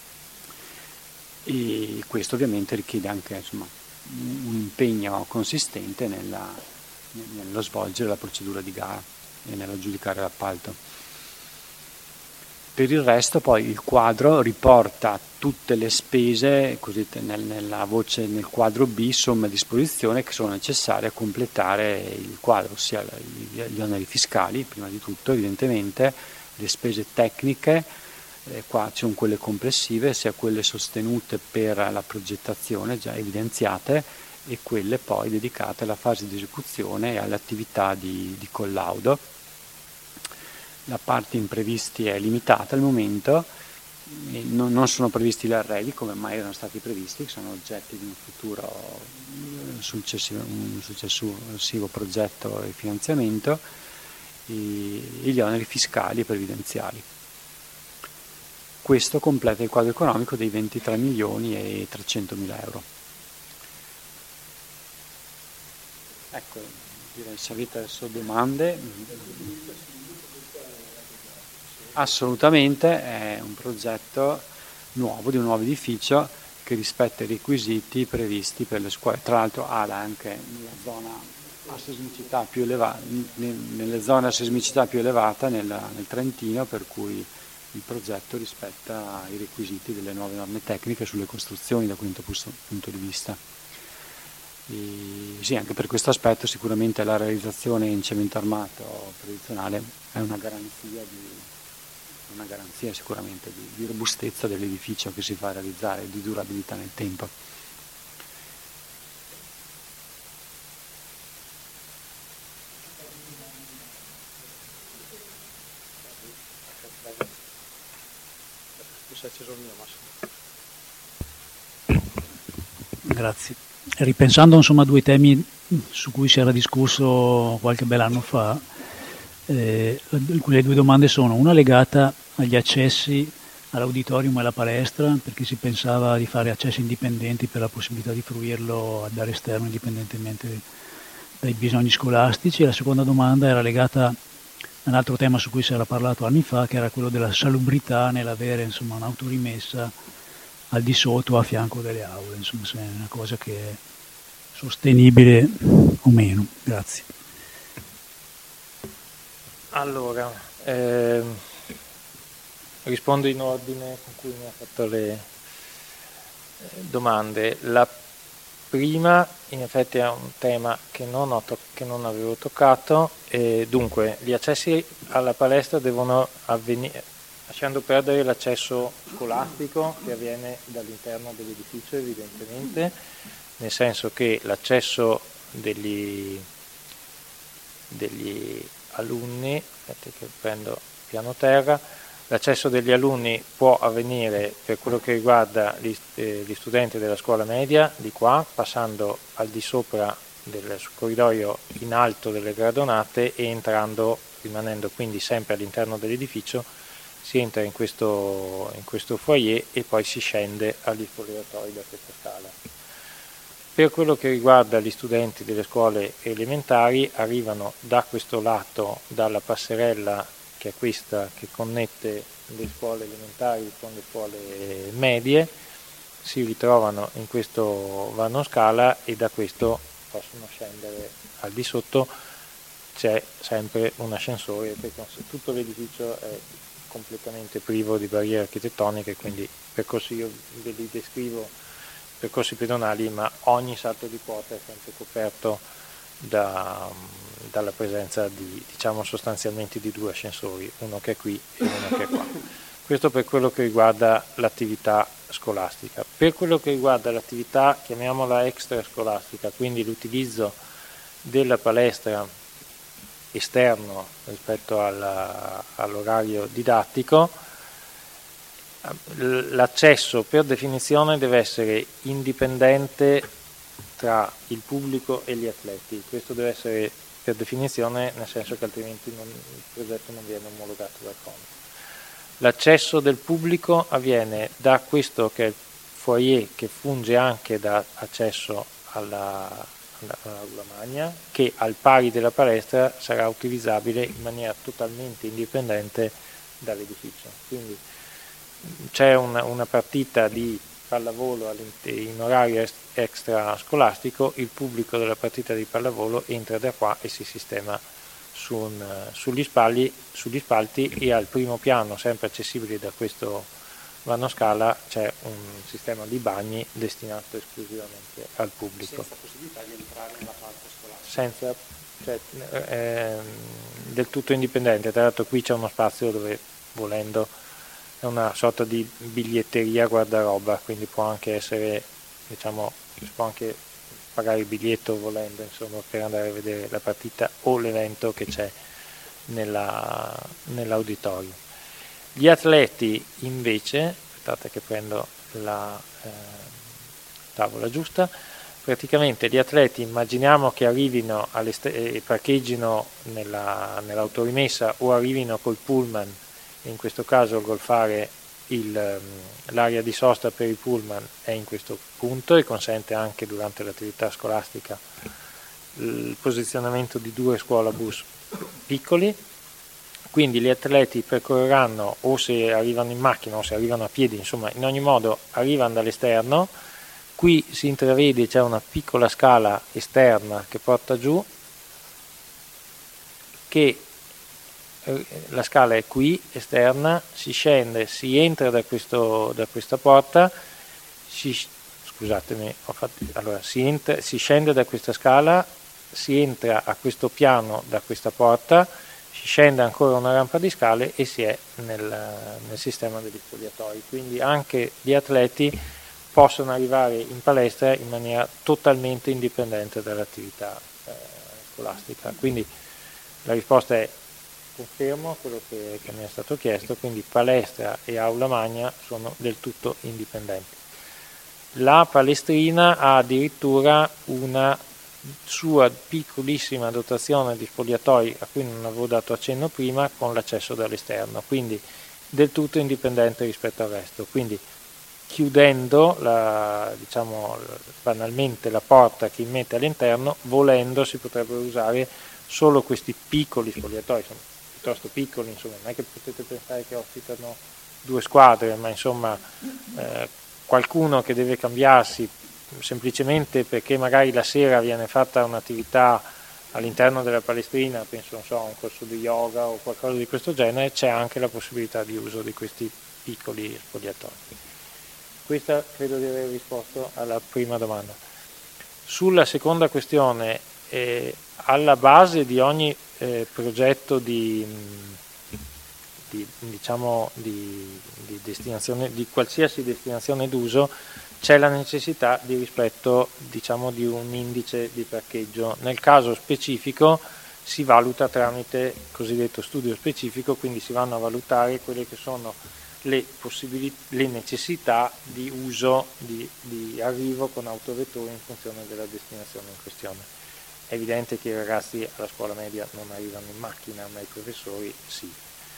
E questo ovviamente richiede anche, insomma, un impegno consistente nella, nello svolgere la procedura di gara e nell'aggiudicare l'appalto. Per il resto poi il quadro riporta tutte le spese così nel, nella voce nel quadro B, somme a disposizione, che sono necessarie a completare il quadro, ossia gli oneri fiscali prima di tutto, evidentemente, le spese tecniche. Eh, qua ci sono quelle complessive, sia quelle sostenute per la progettazione già evidenziate e quelle poi dedicate alla fase di esecuzione e alle attività di, di collaudo. La parte imprevisti è limitata al momento, e non, non sono previsti gli arredi come mai erano stati previsti, che sono oggetti di un futuro successivo, un successivo progetto e finanziamento, e, e gli oneri fiscali e previdenziali. Questo completa il quadro economico dei ventitré milioni e trecentomila euro. Ecco, direi se avete adesso domande. Assolutamente è un progetto nuovo, di un nuovo edificio che rispetta i requisiti previsti per le scuole. Tra l'altro ha anche nella zona a sismicità più elevata, nelle zone a sismicità più elevata nel, nel Trentino, per cui il progetto rispetta i requisiti delle nuove norme tecniche sulle costruzioni da questo punto di vista. di, sì, anche per questo aspetto sicuramente la realizzazione in cemento armato tradizionale è una garanzia, di, una garanzia sicuramente di, di robustezza dell'edificio che si fa realizzare, di durabilità nel tempo. Grazie. Ripensando insomma a due temi su cui si era discusso qualche bell'anno fa, eh, le due domande sono una legata agli accessi all'auditorium e alla palestra, perché si pensava di fare accessi indipendenti per la possibilità di fruirlo dall'esterno esterno indipendentemente dai bisogni scolastici, e la seconda domanda era legata a un altro tema su cui si era parlato anni fa, che era quello della salubrità nell'avere insomma un'autorimessa al di sotto, a fianco delle aule, insomma, se è una cosa che è sostenibile o meno. Grazie. Allora, ehm, rispondo in ordine con cui mi ha fatto le eh, domande. La prima, in effetti, è un tema che non, ho to- che non avevo toccato, e dunque gli accessi alla palestra devono avvenire lasciando perdere l'accesso scolastico che avviene dall'interno dell'edificio, evidentemente, nel senso che l'accesso degli, degli alunni, aspetta che prendo piano terra, l'accesso degli alunni può avvenire per quello che riguarda gli, eh, gli studenti della scuola media, di qua, passando al di sopra del corridoio in alto delle gradonate e entrando, rimanendo quindi sempre all'interno dell'edificio. Si entra in questo, in questo foyer e poi si scende agli spogliatoi da questa scala. Per quello che riguarda gli studenti delle scuole elementari, arrivano da questo lato, dalla passerella che è questa che connette le scuole elementari con le scuole medie, si ritrovano in questo vano scala e da questo possono scendere al di sotto. C'è sempre un ascensore perché tutto l'edificio è completamente privo di barriere architettoniche, quindi percorsi, io ve li descrivo, percorsi pedonali, ma ogni salto di quota è sempre coperto da, dalla presenza di, diciamo, sostanzialmente di due ascensori, uno che è qui e uno che è qua. Questo per quello che riguarda l'attività scolastica. Per quello che riguarda l'attività, chiamiamola extrascolastica, quindi l'utilizzo della palestra esterno rispetto alla, all'orario didattico, l'accesso per definizione deve essere indipendente tra il pubblico e gli atleti. Questo deve essere per definizione, nel senso che altrimenti non, il progetto non viene omologato dal C O N. L'accesso del pubblico avviene da questo che è il foyer, che funge anche da accesso alla l'aula magna, che al pari della palestra sarà utilizzabile in maniera totalmente indipendente dall'edificio. Quindi c'è una, una partita di pallavolo in orario extrascolastico, il pubblico della partita di pallavolo entra da qua e si sistema su un, sugli, spalli, sugli spalti, e al primo piano, sempre accessibile da questo vano scala, c'è un sistema di bagni destinato esclusivamente al pubblico. Senza possibilità di entrare nella parte scolastica. Senza, cioè, eh, del tutto indipendente. Tra l'altro qui c'è uno spazio dove, volendo, è una sorta di biglietteria guardaroba, quindi può anche essere, diciamo, si può anche pagare il biglietto volendo, insomma, per andare a vedere la partita o l'evento che c'è nella, nell'auditorio. Gli atleti invece, aspettate che prendo la eh, tavola giusta, praticamente gli atleti immaginiamo che arrivino e parcheggino nella, nell'autorimessa o arrivino col pullman, in questo caso golfare il, l'area di sosta per il pullman è in questo punto e consente anche durante l'attività scolastica il posizionamento di due scuolabus piccoli. Quindi gli atleti percorreranno, o se arrivano in macchina o se arrivano a piedi, insomma, in ogni modo arrivano dall'esterno. Qui si intravede, c'è una piccola scala esterna che porta giù, che la scala è qui, esterna, si scende, si entra da, questo, da questa porta, si scusatemi, ho fatto, allora si, entra, si scende da questa scala, si entra a questo piano da questa porta, si scende ancora una rampa di scale e si è nel, nel sistema degli spogliatoi, quindi anche gli atleti possono arrivare in palestra in maniera totalmente indipendente dall'attività eh, scolastica. Quindi la risposta è: confermo quello che, che mi è stato chiesto, quindi palestra e aula magna sono del tutto indipendenti. La palestrina ha addirittura una sua piccolissima dotazione di spogliatoi a cui non avevo dato accenno prima, con l'accesso dall'esterno, quindi del tutto indipendente rispetto al resto. Quindi chiudendo la, diciamo, banalmente la porta che immette all'interno, volendo si potrebbero usare solo questi piccoli spogliatoi, sono piuttosto piccoli, insomma, non è che potete pensare che ospitano due squadre, ma insomma eh, qualcuno che deve cambiarsi semplicemente perché magari la sera viene fatta un'attività all'interno della palestrina, penso non so, a un corso di yoga o qualcosa di questo genere, c'è anche la possibilità di uso di questi piccoli spogliatoi. Questa credo di aver risposto alla prima domanda. Sulla seconda questione, eh, alla base di ogni eh, progetto di, di, diciamo, di, di, destinazione, di qualsiasi destinazione d'uso, c'è la necessità di rispetto, diciamo, di un indice di parcheggio. Nel caso specifico si valuta tramite cosiddetto studio specifico, quindi si vanno a valutare quelle che sono le, le necessità di uso, di, di arrivo con autovetture in funzione della destinazione in questione. È evidente che i ragazzi alla scuola media non arrivano in macchina, ma i professori sì.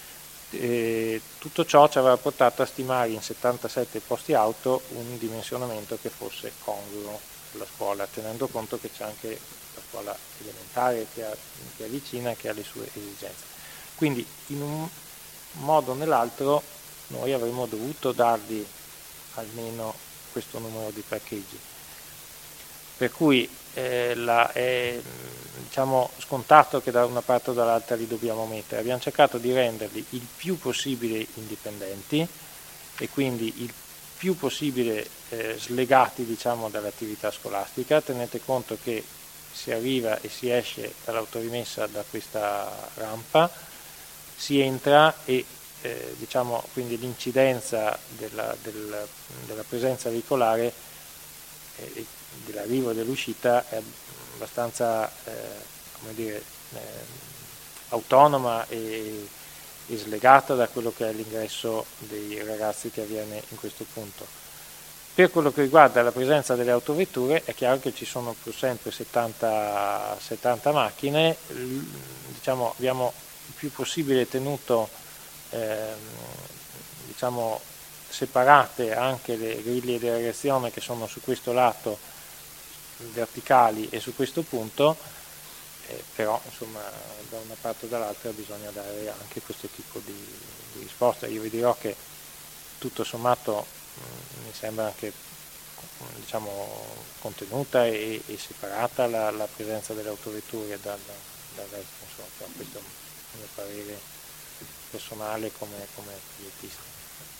E tutto ciò ci aveva portato a stimare in settantasette posti auto un dimensionamento che fosse congruo per la scuola, tenendo conto che c'è anche la scuola elementare che, ha, che è vicina e che ha le sue esigenze. Quindi in un modo o nell'altro noi avremmo dovuto dargli almeno questo numero di parcheggi, per cui eh, la, è diciamo, scontato che da una parte o dall'altra li dobbiamo mettere. Abbiamo cercato di renderli il più possibile indipendenti e quindi il più possibile eh, slegati, diciamo, dall'attività scolastica. Tenete conto che si arriva e si esce dall'autorimessa da questa rampa, si entra e eh, diciamo, quindi l'incidenza della, del, della presenza veicolare eh, dell'arrivo e dell'uscita è abbastanza eh, come dire, eh, autonoma e, e slegata da quello che è l'ingresso dei ragazzi che avviene in questo punto. Per quello che riguarda la presenza delle autovetture è chiaro che ci sono pur sempre settanta, settanta macchine, diciamo, abbiamo il più possibile tenuto eh, diciamo, separate anche le griglie di reazione che sono su questo lato verticali e su questo punto, eh, però insomma da una parte o dall'altra bisogna dare anche questo tipo di, di risposta. Io vi dirò che tutto sommato mh, mi sembra anche, diciamo, contenuta e, e separata la, la presenza delle autovetture dal, dal resto, insomma, però questo è il mio parere personale come, come progettista.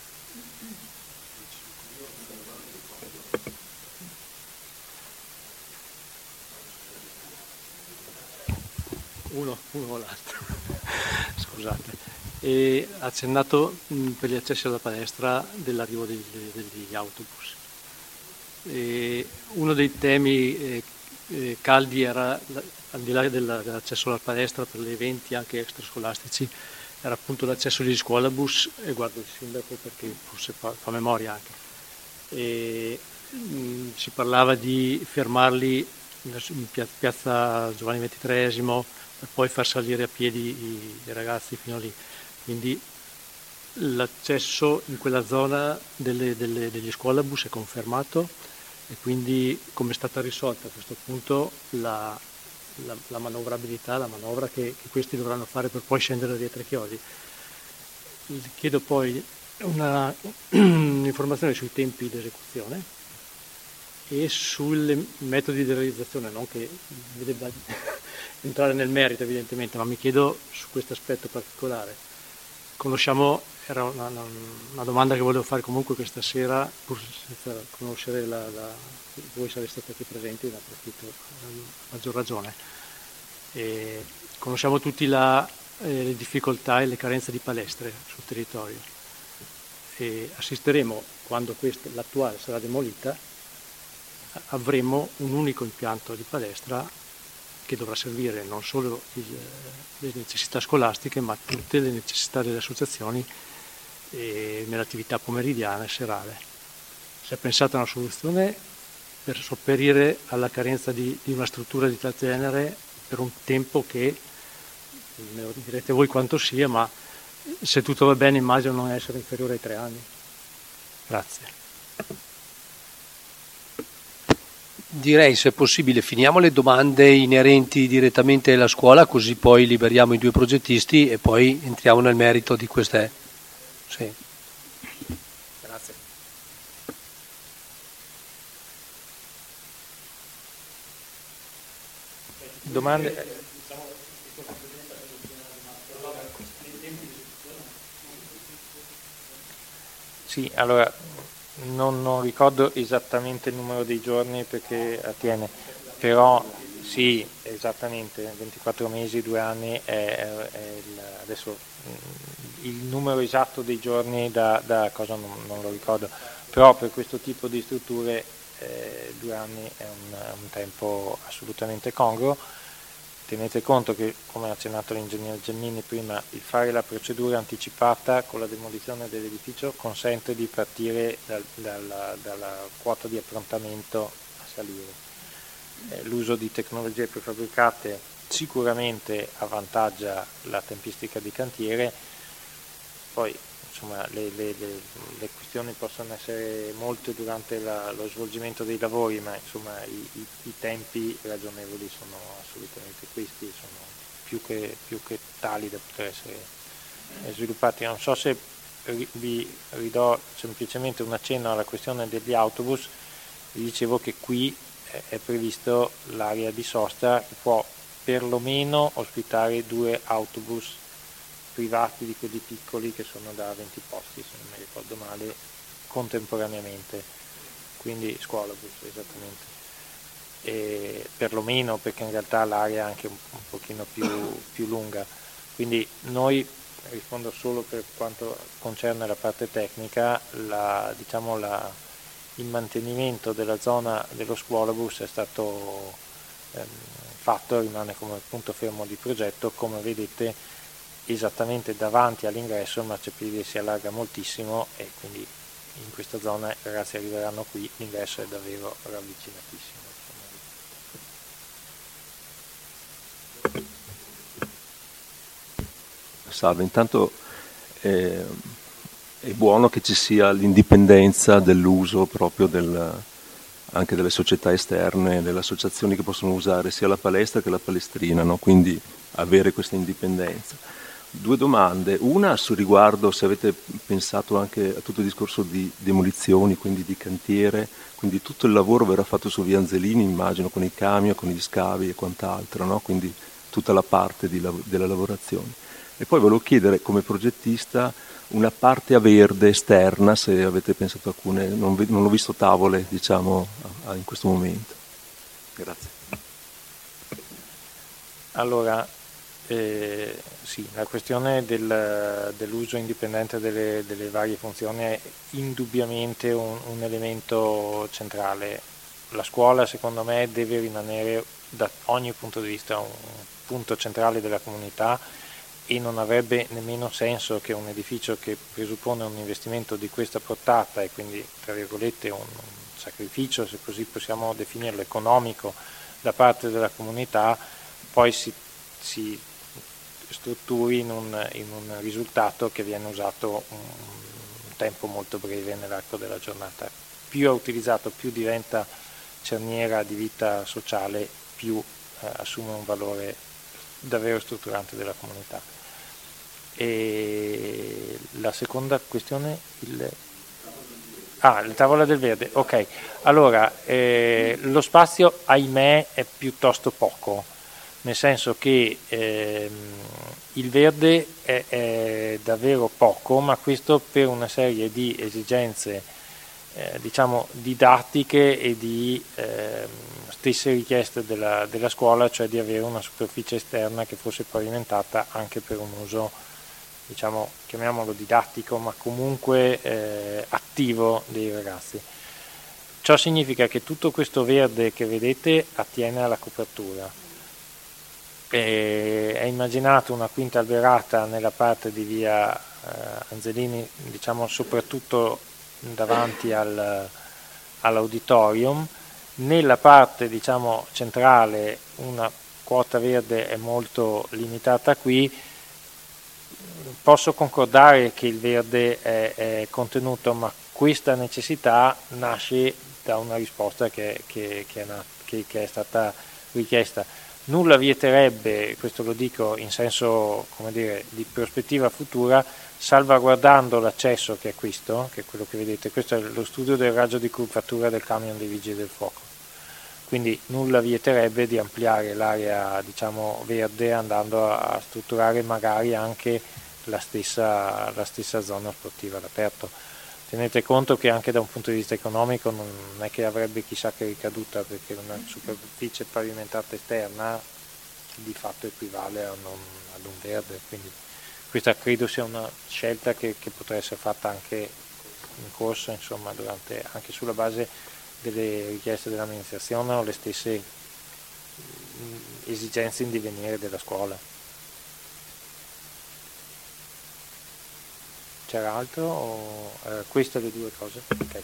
Uno, uno o l'altro. Scusate. E accennato mh, per gli accessi alla palestra dell'arrivo degli, degli autobus. E uno dei temi eh, eh, caldi era, la, al di là della, dell'accesso alla palestra per gli eventi anche extrascolastici, era appunto l'accesso agli scuolabus, e guardo il sindaco perché forse fa, fa memoria anche. E, mh, si parlava di fermarli in piazza Giovanni ventitreesimo per poi far salire a piedi i, i ragazzi fino lì. Quindi l'accesso in quella zona delle, delle, degli scuolabus è confermato, e quindi come è stata risolta a questo punto la, la, la manovrabilità, la manovra che, che questi dovranno fare per poi scendere dietro ai chiodi. Chiedo poi una, un'informazione sui tempi di esecuzione e sui metodi di realizzazione, non che vi debba entrare nel merito evidentemente, ma mi chiedo su questo aspetto particolare. Conosciamo era una, una, una domanda che volevo fare comunque questa sera, pur senza conoscere la, la, voi sareste stati presenti, ma approfitto a maggior ragione. E conosciamo tutti la, eh, le difficoltà e le carenze di palestre sul territorio e assisteremo, quando questa, l'attuale sarà demolita, avremo un unico impianto di palestra che dovrà servire non solo il, le necessità scolastiche ma tutte le necessità delle associazioni e nell'attività pomeridiana e serale. Si è pensata a una soluzione per sopperire alla carenza di, di una struttura di tal genere per un tempo che, me lo direte voi quanto sia, ma se tutto va bene immagino non essere inferiore ai tre anni. Grazie. Direi, se è possibile, finiamo le domande inerenti direttamente alla scuola, così poi liberiamo i due progettisti e poi entriamo nel merito di queste. Sì. Grazie. Domande? Sì, allora non, non ricordo esattamente il numero dei giorni perché attiene, però sì, esattamente, ventiquattro mesi, due anni, è, è il, adesso il numero esatto dei giorni da, da cosa non, non lo ricordo, però per questo tipo di strutture eh, due anni è un, un tempo assolutamente congruo. Tenete conto che, come ha accennato l'ingegnere Giannini prima, il fare la procedura anticipata con la demolizione dell'edificio consente di partire dal, dalla, dalla quota di approntamento a salire. Eh, l'uso di tecnologie prefabbricate sicuramente avvantaggia la tempistica di cantiere, poi insomma, le, le, le, le questioni possono essere molte durante la, lo svolgimento dei lavori, ma insomma i, i, i tempi ragionevoli sono assolutamente questi, sono più che, più che tali da poter essere sviluppati. Non so se vi ridò semplicemente un accenno alla questione degli autobus. Vi dicevo che qui è previsto l'area di sosta che può perlomeno ospitare due autobus privati, di quelli piccoli che sono da venti posti, se non mi ricordo male, contemporaneamente, quindi scuolabus esattamente, e perlomeno perché in realtà l'area è anche un, un pochino più, più lunga, quindi noi, rispondo solo per quanto concerne la parte tecnica, la, diciamo la, il mantenimento della zona dello scuolabus è stato ehm, fatto, rimane come punto fermo di progetto, come vedete esattamente davanti all'ingresso il marciapiede si allarga moltissimo e quindi in questa zona i ragazzi arriveranno qui, l'ingresso è davvero ravvicinatissimo. Salve, intanto eh, è buono che ci sia l'indipendenza dell'uso proprio del, anche delle società esterne, delle associazioni che possono usare sia la palestra che la palestrina, no? Quindi avere questa indipendenza. Due domande, una su riguardo se avete pensato anche a tutto il discorso di demolizioni, quindi di cantiere, quindi tutto il lavoro verrà fatto su via Anzelini, immagino, con i camion, con gli scavi e quant'altro, no? Quindi tutta la parte di, della lavorazione. E poi volevo chiedere come progettista una parte a verde esterna, se avete pensato a alcune, non, non ho visto tavole diciamo a, a, in questo momento. Grazie. Allora, Eh, sì, la questione del, dell'uso indipendente delle, delle varie funzioni è indubbiamente un, un elemento centrale. La scuola, secondo me, deve rimanere da ogni punto di vista un punto centrale della comunità e non avrebbe nemmeno senso che un edificio che presuppone un investimento di questa portata e quindi, tra virgolette, un, un sacrificio, se così possiamo definirlo, economico da parte della comunità, poi si, si strutturi in un, in un risultato che viene usato un tempo molto breve nell'arco della giornata. Più è utilizzato, più diventa cerniera di vita sociale, più eh, assume un valore davvero strutturante della comunità. E la seconda questione, il, ah, la tavola del verde, ok. Allora, eh, lo spazio, ahimè, è piuttosto poco, nel senso che ehm, il verde è, è davvero poco, ma questo per una serie di esigenze eh, diciamo didattiche e di eh, stesse richieste della, della scuola, cioè di avere una superficie esterna che fosse pavimentata anche per un uso, diciamo, chiamiamolo didattico, ma comunque eh, attivo dei ragazzi. Ciò significa che tutto questo verde che vedete attiene alla copertura. E è immaginato una quinta alberata nella parte di via eh, Angelini, diciamo soprattutto davanti al, all'auditorium. Nella parte, diciamo, centrale una quota verde è molto limitata qui. Posso concordare che il verde è, è contenuto, ma questa necessità nasce da una risposta che, che, che, è, una, che, che è stata richiesta. Nulla vieterebbe, questo lo dico in senso, come dire, di prospettiva futura, salvaguardando l'accesso che è questo, che è quello che vedete. Questo è lo studio del raggio di curvatura del camion dei vigili del fuoco. Quindi nulla vieterebbe di ampliare l'area, diciamo, verde, andando a strutturare magari anche la stessa, la stessa zona sportiva all'aperto. Tenete conto che anche da un punto di vista economico non è che avrebbe chissà che ricaduta, perché una superficie pavimentata esterna di fatto equivale a non, ad un verde, quindi questa credo sia una scelta che, che potrà essere fatta anche in corso, insomma, durante, anche sulla base delle richieste dell'amministrazione o le stesse esigenze in divenire della scuola. C'era altro? O, eh, queste le due cose? Okay.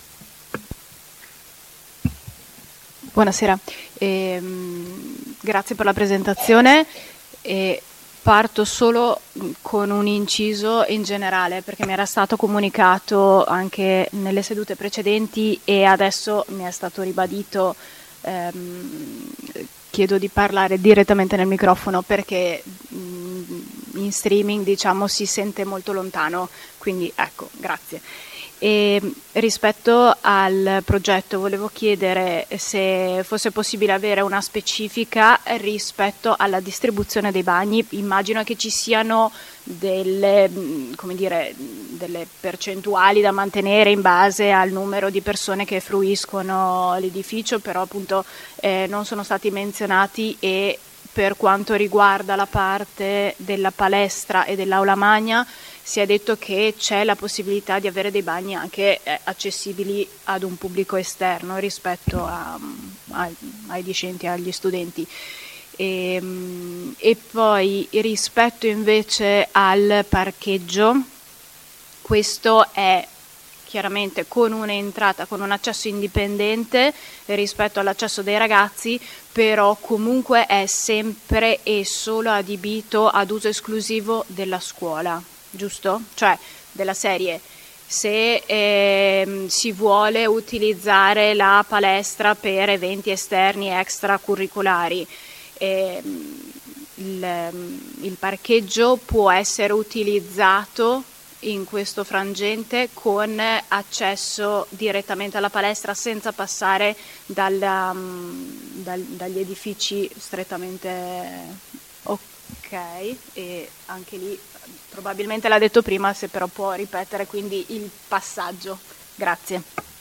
Buonasera, ehm, grazie per la presentazione. E parto solo con un inciso in generale, perché mi era stato comunicato anche nelle sedute precedenti e adesso mi è stato ribadito. Ehm, chiedo di parlare direttamente nel microfono perché mh, in streaming, diciamo, si sente molto lontano, quindi ecco, grazie. E rispetto al progetto volevo chiedere se fosse possibile avere una specifica rispetto alla distribuzione dei bagni. Immagino che ci siano delle, come dire, delle percentuali da mantenere in base al numero di persone che fruiscono l'edificio, però appunto eh, non sono stati menzionati. E per quanto riguarda la parte della palestra e dell'aula magna, si è detto che c'è la possibilità di avere dei bagni anche eh, accessibili ad un pubblico esterno rispetto a, a, ai discenti, agli studenti. E, e poi rispetto invece al parcheggio, questo è chiaramente con un'entrata, con un accesso indipendente rispetto all'accesso dei ragazzi, però comunque è sempre e solo adibito ad uso esclusivo della scuola, giusto? Cioè della serie, se eh, si vuole utilizzare la palestra per eventi esterni extracurricolari, eh, il, il parcheggio può essere utilizzato in questo frangente con accesso direttamente alla palestra senza passare dal, um, dal, dagli edifici strettamente. Ok, e anche lì probabilmente l'ha detto prima, se però può ripetere quindi il passaggio. Grazie.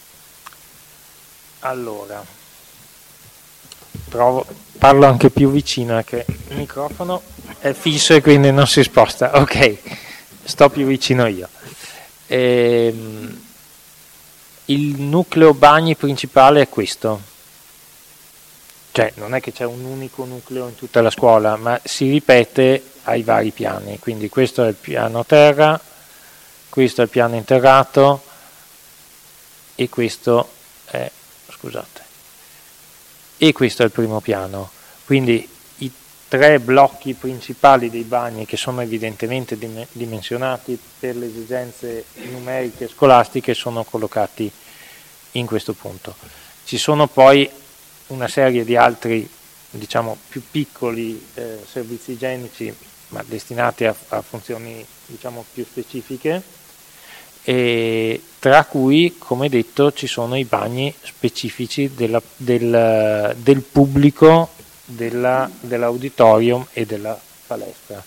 Allora, provo, parlo anche più vicino, che il microfono è fisso e quindi non si sposta. Ok, sto più vicino io. Ehm, il nucleo bagni principale è questo. Cioè non è che c'è un unico nucleo in tutta la scuola, ma si ripete ai vari piani. Quindi questo è il piano terra, questo è il piano interrato e questo è, scusate, e questo è il primo piano. Quindi i tre blocchi principali dei bagni, che sono evidentemente dimensionati per le esigenze numeriche e scolastiche, sono collocati in questo punto. Ci sono poi una serie di altri, diciamo, più piccoli eh, servizi igienici, ma destinati a, a funzioni, diciamo, più specifiche, e tra cui, come detto, ci sono i bagni specifici della, del, del pubblico della, dell'auditorium e della palestra.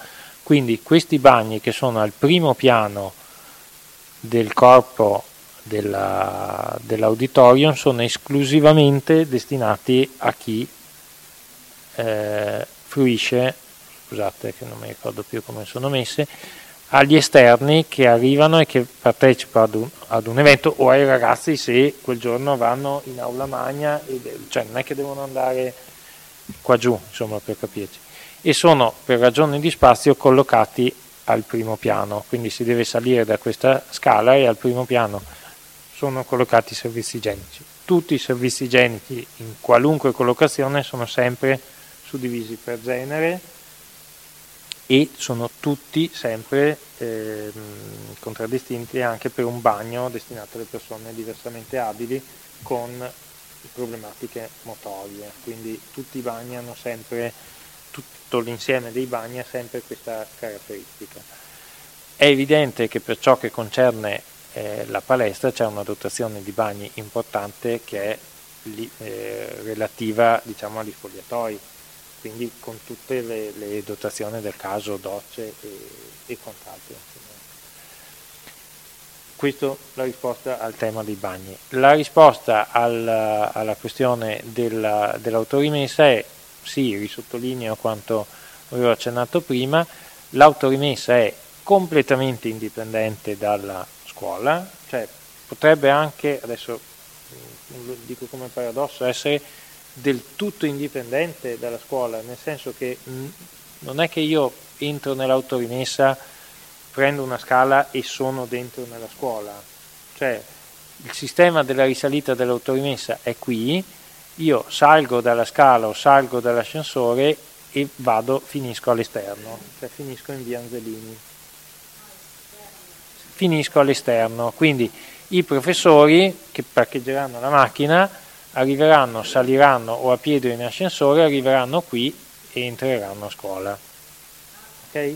Quindi questi bagni che sono al primo piano del corpo della, dell'auditorium sono esclusivamente destinati a chi eh, fruisce, scusate che non mi ricordo più come sono messe, agli esterni che arrivano e che partecipano ad un, ad un evento, o ai ragazzi se quel giorno vanno in aula magna, e, cioè non è che devono andare qua giù, insomma, per capirci, e sono per ragioni di spazio collocati al primo piano, quindi si deve salire da questa scala e al primo piano sono collocati i servizi igienici. Tutti i servizi igienici in qualunque collocazione sono sempre suddivisi per genere e sono tutti sempre eh, contraddistinti anche per un bagno destinato alle persone diversamente abili con problematiche motorie, quindi tutti i bagni hanno sempre, tutto l'insieme dei bagni ha sempre questa caratteristica. È evidente che per ciò che concerne eh, la palestra c'è una dotazione di bagni importante che è li, eh, relativa, diciamo, agli spogliatoi, quindi con tutte le, le dotazioni del caso, docce e, e quant'altro. Questa è la risposta al tema dei bagni. La risposta al, alla questione della, dell'autorimessa è sì, risottolineo quanto avevo accennato prima, l'autorimessa è completamente indipendente dalla scuola, cioè potrebbe anche, adesso lo dico come paradosso, essere del tutto indipendente dalla scuola, nel senso che non è che io entro nell'autorimessa, prendo una scala e sono dentro nella scuola, cioè il sistema della risalita dell'autorimessa è qui, io salgo dalla scala o salgo dall'ascensore e vado, finisco all'esterno, cioè finisco in via Angelini, finisco all'esterno, quindi i professori che parcheggeranno la macchina arriveranno, saliranno o a piedi o in ascensore, arriveranno qui e entreranno a scuola. Ok?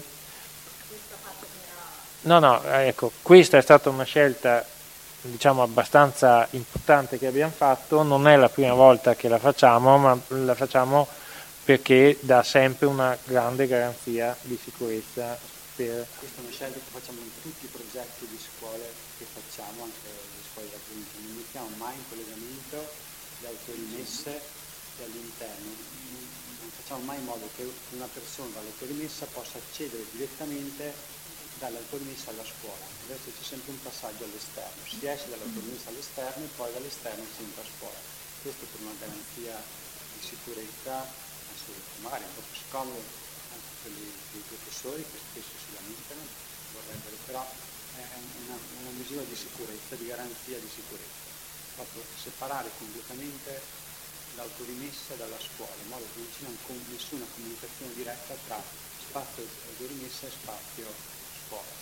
No, no, ecco, questa è stata una scelta, diciamo, abbastanza importante che abbiamo fatto, non è la prima volta che la facciamo, ma la facciamo perché dà sempre una grande garanzia di sicurezza. Per... Questa è una scelta che facciamo in tutti i progetti di scuole che facciamo, anche le scuole da punto, non mettiamo mai in collegamento le autorimesse dall'interno, non facciamo mai in modo che una persona dall'autorimessa possa accedere direttamente dall'autorimessa alla scuola, adesso c'è sempre un passaggio all'esterno, si esce dall'autorimessa all'esterno e poi dall'esterno si entra a scuola, questo per una garanzia di sicurezza assoluta, magari un po' più scomodo anche per i professori che spesso si lamentano, vorrebbero, però è una, una misura di sicurezza, di garanzia di sicurezza, proprio separare completamente l'autorimessa dalla scuola, in modo che non ci sia nessuna comunicazione diretta tra spazio autorimessa e spazio scuola.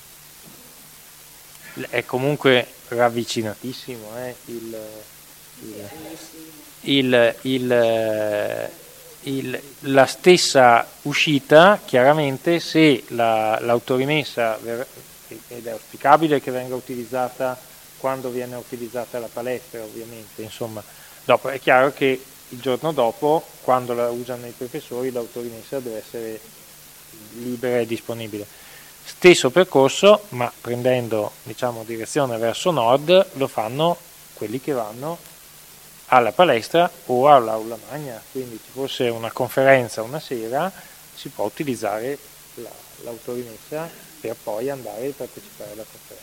È comunque ravvicinatissimo eh, il, il, il, il, il, la stessa uscita, chiaramente se la, l'autorimessa, ed è auspicabile che venga utilizzata quando viene utilizzata la palestra, ovviamente, insomma, dopo è chiaro che il giorno dopo, quando la usano i professori, l'autorimessa deve essere libera e disponibile. Stesso percorso, ma prendendo, diciamo, direzione verso nord, lo fanno quelli che vanno alla palestra o all'aula magna, quindi ci fosse una conferenza una sera, si può utilizzare la, l'autorimessa per poi andare a partecipare alla conferenza.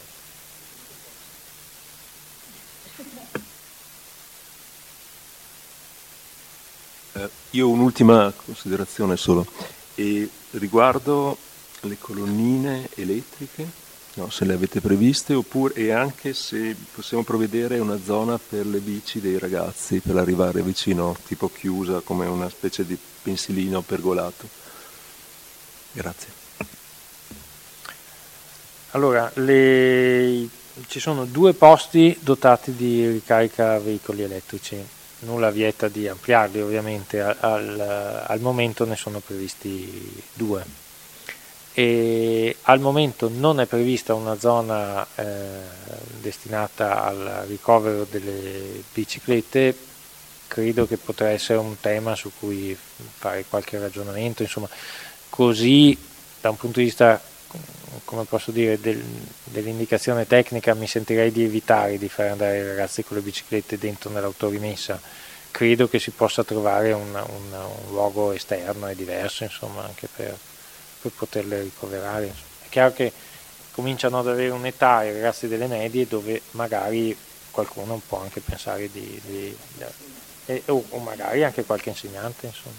Eh, io un'ultima considerazione solo, e riguardo le colonnine elettriche, no, se le avete previste, oppure, e anche se possiamo provvedere una zona per le bici dei ragazzi per arrivare vicino, tipo chiusa, come una specie di pensilino pergolato. Grazie. Allora, le... ci sono due posti dotati di ricarica veicoli elettrici, nulla vieta di ampliarli ovviamente, al, al momento ne sono previsti due. E al momento non è prevista una zona eh, destinata al ricovero delle biciclette, credo che potrà essere un tema su cui fare qualche ragionamento, insomma, così da un punto di vista, come posso dire, del, dell'indicazione tecnica, mi sentirei di evitare di far andare i ragazzi con le biciclette dentro nell'autorimessa. Credo che si possa trovare un, un, un luogo esterno e diverso, insomma, anche per, per poterle ricoverare. È chiaro che cominciano ad avere un'età i ragazzi delle medie dove magari qualcuno può anche pensare di, di, di e, o, o magari anche qualche insegnante, insomma.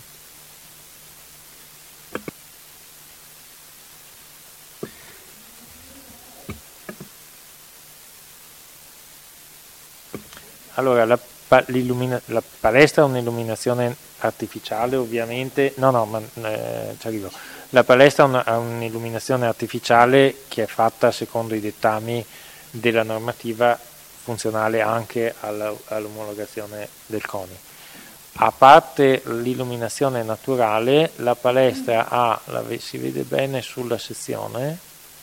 Allora, la, la palestra ha un'illuminazione artificiale, ovviamente, no, no, ma eh, ci arrivo. La palestra ha, una, ha un'illuminazione artificiale che è fatta secondo i dettami della normativa funzionale anche alla, all'omologazione del CONI. A parte l'illuminazione naturale, la palestra ha, la, si vede bene sulla sezione,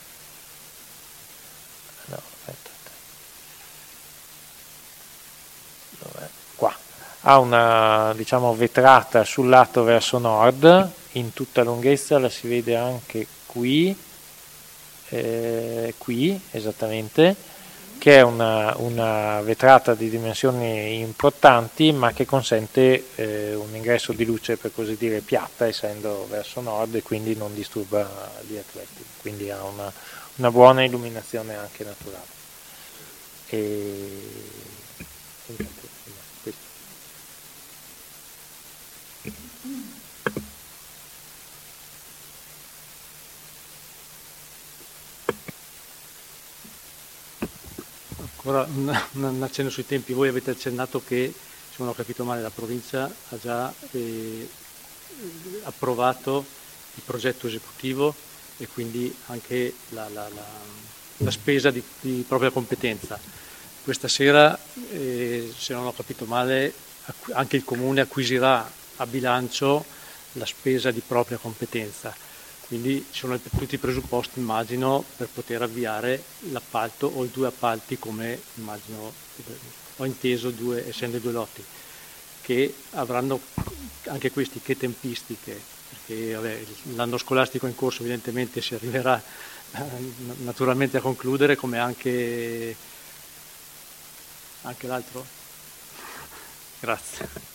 no, aspetta, dov'è? Qua, ha una, diciamo, vetrata sul lato verso nord, in tutta lunghezza, la si vede anche qui, eh, qui esattamente, che è una, una vetrata di dimensioni importanti, ma che consente eh, un ingresso di luce, per così dire, piatta, essendo verso nord, e quindi non disturba gli atleti, quindi ha una, una buona illuminazione anche naturale. E... Ora un, un accenno sui tempi. Voi avete accennato che, se non ho capito male, la provincia ha già eh, approvato il progetto esecutivo e quindi anche la, la, la, la spesa di, di propria competenza. Questa sera, eh, se non ho capito male, anche il Comune acquisirà a bilancio la spesa di propria competenza. Quindi ci sono tutti i presupposti, immagino, per poter avviare l'appalto o i due appalti, come immagino, ho inteso, due, essendo i due lotti, che avranno anche questi che tempistiche, perché vabbè, l'anno scolastico in corso evidentemente si arriverà eh, naturalmente a concludere, come anche, anche l'altro. Grazie.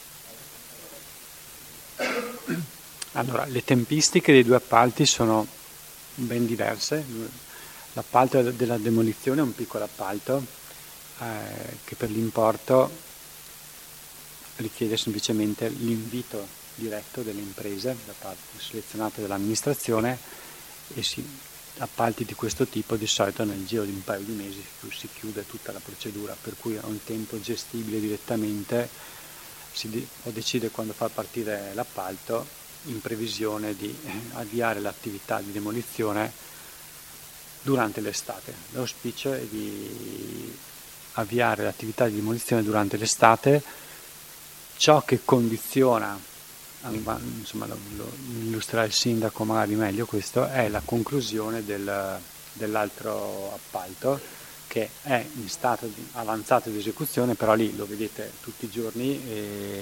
Allora, le tempistiche dei due appalti sono ben diverse. L'appalto della demolizione è un piccolo appalto eh, che per l'importo richiede semplicemente l'invito diretto delle imprese da parte selezionate dall'amministrazione, e si, appalti di questo tipo di solito nel giro di un paio di mesi si chiude tutta la procedura, per cui a un tempo gestibile direttamente si de- può decidere quando far partire l'appalto, in previsione di avviare l'attività di demolizione durante l'estate. L'auspicio è di avviare l'attività di demolizione durante l'estate. Ciò che condiziona, insomma lo, lo illustrerà il sindaco magari meglio questo, è la conclusione del, dell'altro appalto, che è in stato di, avanzato di esecuzione, però lì lo vedete tutti i giorni e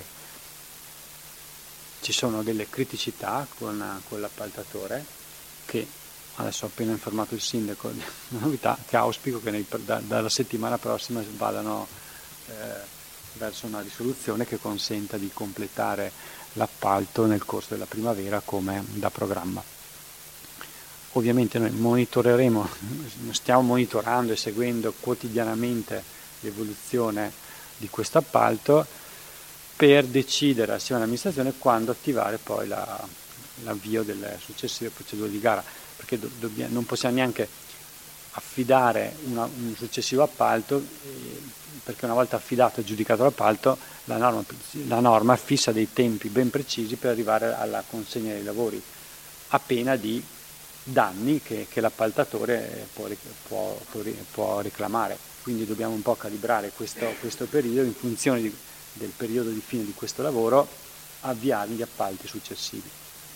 ci sono delle criticità con, con l'appaltatore, che adesso ho appena informato il sindaco di una novità, che auspico che nei, da, dalla settimana prossima vadano eh, verso una risoluzione che consenta di completare l'appalto nel corso della primavera come da programma. Ovviamente noi monitoreremo, stiamo monitorando e seguendo quotidianamente l'evoluzione di questo appalto, per decidere assieme all'amministrazione quando attivare poi la, l'avvio delle successive procedure di gara, perché do, dobbiamo, non possiamo neanche affidare una, un successivo appalto, eh, perché una volta affidato e aggiudicato l'appalto la norma, la norma fissa dei tempi ben precisi per arrivare alla consegna dei lavori, a pena di danni che, che l'appaltatore può, può, può reclamare. Quindi dobbiamo un po' calibrare questo, questo periodo in funzione di del periodo di fine di questo lavoro, avviare gli appalti successivi.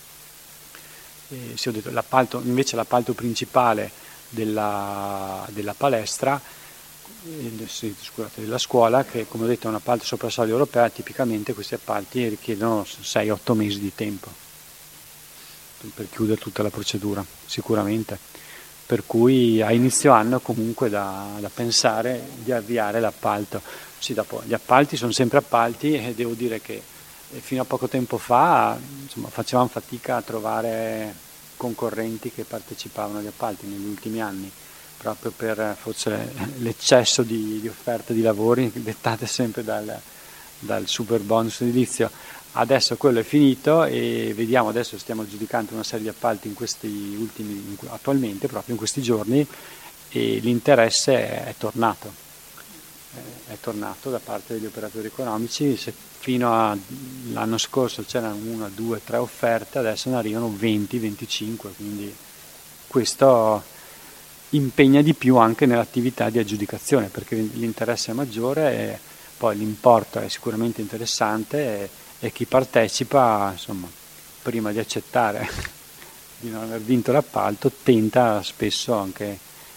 E, se ho detto, l'appalto, invece l'appalto principale della, della palestra, eh, scusate, della scuola, che come ho detto è un appalto sopra soglia europea, tipicamente questi appalti richiedono sei otto mesi di tempo. per chiudere tutta la procedura, sicuramente. Per cui a inizio anno comunque da, da pensare di avviare l'appalto. Sì, dopo, gli appalti sono sempre appalti e devo dire che fino a poco tempo fa insomma, facevamo fatica a trovare concorrenti che partecipavano agli appalti negli ultimi anni, proprio per forse l'eccesso di, di offerte di lavori dettate sempre dal, dal super bonus edilizio. Adesso quello è finito e vediamo, adesso stiamo giudicando una serie di appalti in questi ultimi, attualmente, proprio in questi giorni, e l'interesse è, è tornato, è, è tornato da parte degli operatori economici. Se fino all'anno scorso c'erano una, due, tre offerte, adesso ne arrivano venti, venticinque, quindi questo impegna di più anche nell'attività di aggiudicazione, perché l'interesse è maggiore e poi l'importo è sicuramente interessante e, e chi partecipa, insomma, prima di accettare di non aver vinto l'appalto, tenta spesso anche,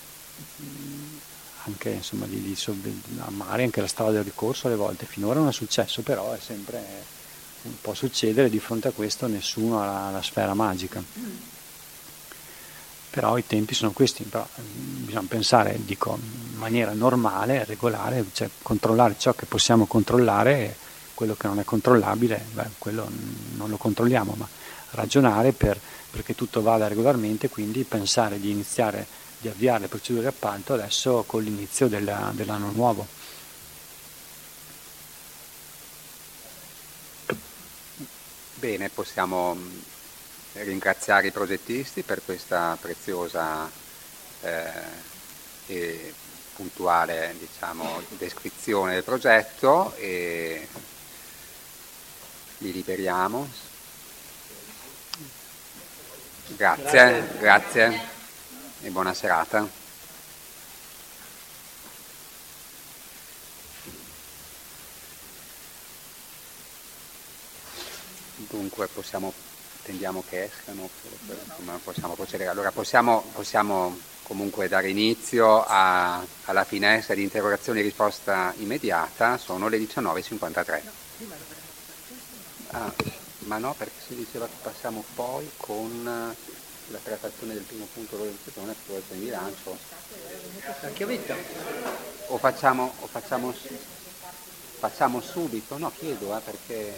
anche insomma, di, di amare anche la strada del ricorso alle volte. Finora non è successo, però è sempre, può succedere, di fronte a questo nessuno ha la, la sfera magica. Però i tempi sono questi, però bisogna pensare, dico, in maniera normale, regolare, cioè controllare ciò che possiamo controllare e quello che non è controllabile, beh, quello non lo controlliamo, ma ragionare per, perché tutto vada regolarmente, quindi pensare di iniziare, di avviare le procedure di appalto adesso con l'inizio della, dell'anno nuovo. Bene, possiamo ringraziare i progettisti per questa preziosa eh, e puntuale, diciamo, descrizione del progetto e li liberiamo. Grazie, grazie, grazie e buona serata. Dunque possiamo, attendiamo che escano, insomma, possiamo procedere. Allora possiamo, possiamo comunque dare inizio a, alla finestra di interrogazione e risposta immediata, sono le diciannove e cinquantatré. Ah, ma no, perché si diceva che passiamo poi con la trattazione del primo punto della approvazione di bilancio. La chiavetta. O facciamo, o facciamo, facciamo subito? No, chiedo, eh, perché...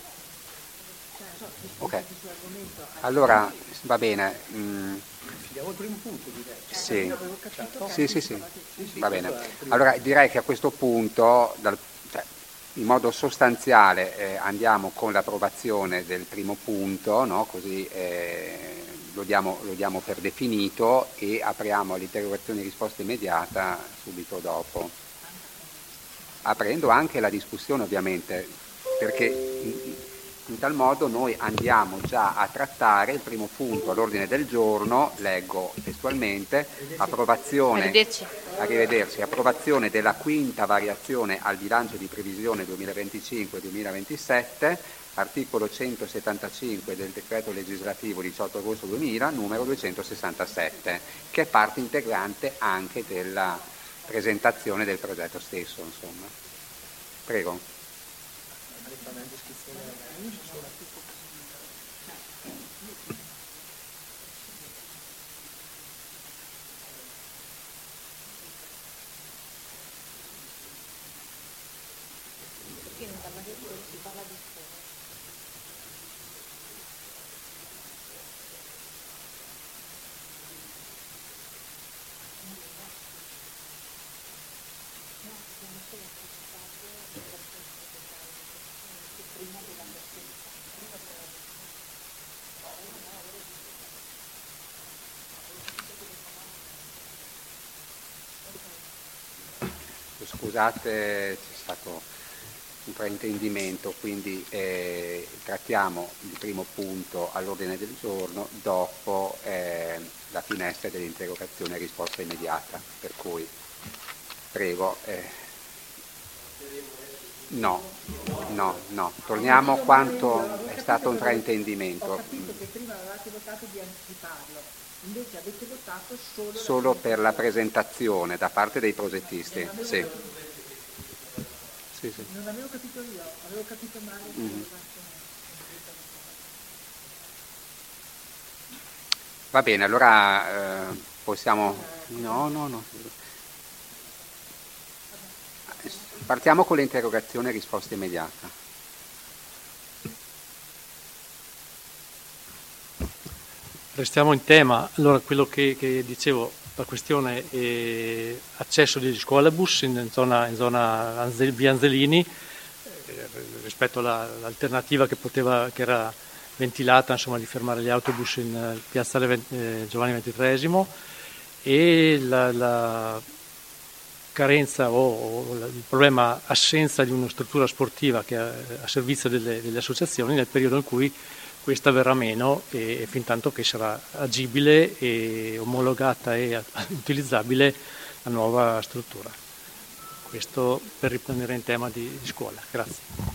Ok, allora va bene. Mm. Fidiamo il primo punto, direi. Sì. Sì, sì, sì, va bene. Allora direi che a questo punto, dal, cioè, in modo sostanziale, eh, andiamo con l'approvazione del primo punto, no? Così eh, lo, diamo, lo diamo per definito e apriamo all'interrogazione e risposta immediata subito dopo, aprendo anche la discussione ovviamente, perché in, in tal modo noi andiamo già a trattare il primo punto all'ordine del giorno, leggo testualmente, approvazione, arrivederci. Arrivederci, approvazione della quinta variazione al bilancio di previsione duemilaventicinque duemilaventisette, articolo centosettantacinque del decreto legislativo diciotto agosto duemila, numero duecentosessantasette, che è parte integrante anche della presentazione del progetto stesso, insomma. Prego. Scusate, c'è stato un fraintendimento, quindi eh, trattiamo il primo punto all'ordine del giorno dopo eh, la finestra dell'interrogazione e risposta immediata, per cui prego. Eh, no, no, no, torniamo a quanto è stato un fraintendimento. Ho capito che prima avevate votato di anticiparlo, invece avete votato solo, solo per la presentazione da parte dei progettisti. Sì. Sì, sì. Non avevo capito io, avevo capito male. Mm-hmm. Va bene, allora eh, possiamo... No, no, no. Partiamo con l'interrogazione e risposta immediata. Restiamo in tema. Allora, quello che, che dicevo, la questione è accesso degli scuolabus in zona, in zona Anze, via Anzelini, eh, rispetto alla, all'alternativa che, poteva, che era ventilata, insomma, di fermare gli autobus in eh, piazzale eh, Giovanni ventitreesimo, e la, la carenza o, o il problema assenza di una struttura sportiva che a, a servizio delle, delle associazioni nel periodo in cui questa verrà meno, e, e fin tanto che sarà agibile e omologata e utilizzabile la nuova struttura. Questo per riprendere in tema di, di scuola. Grazie.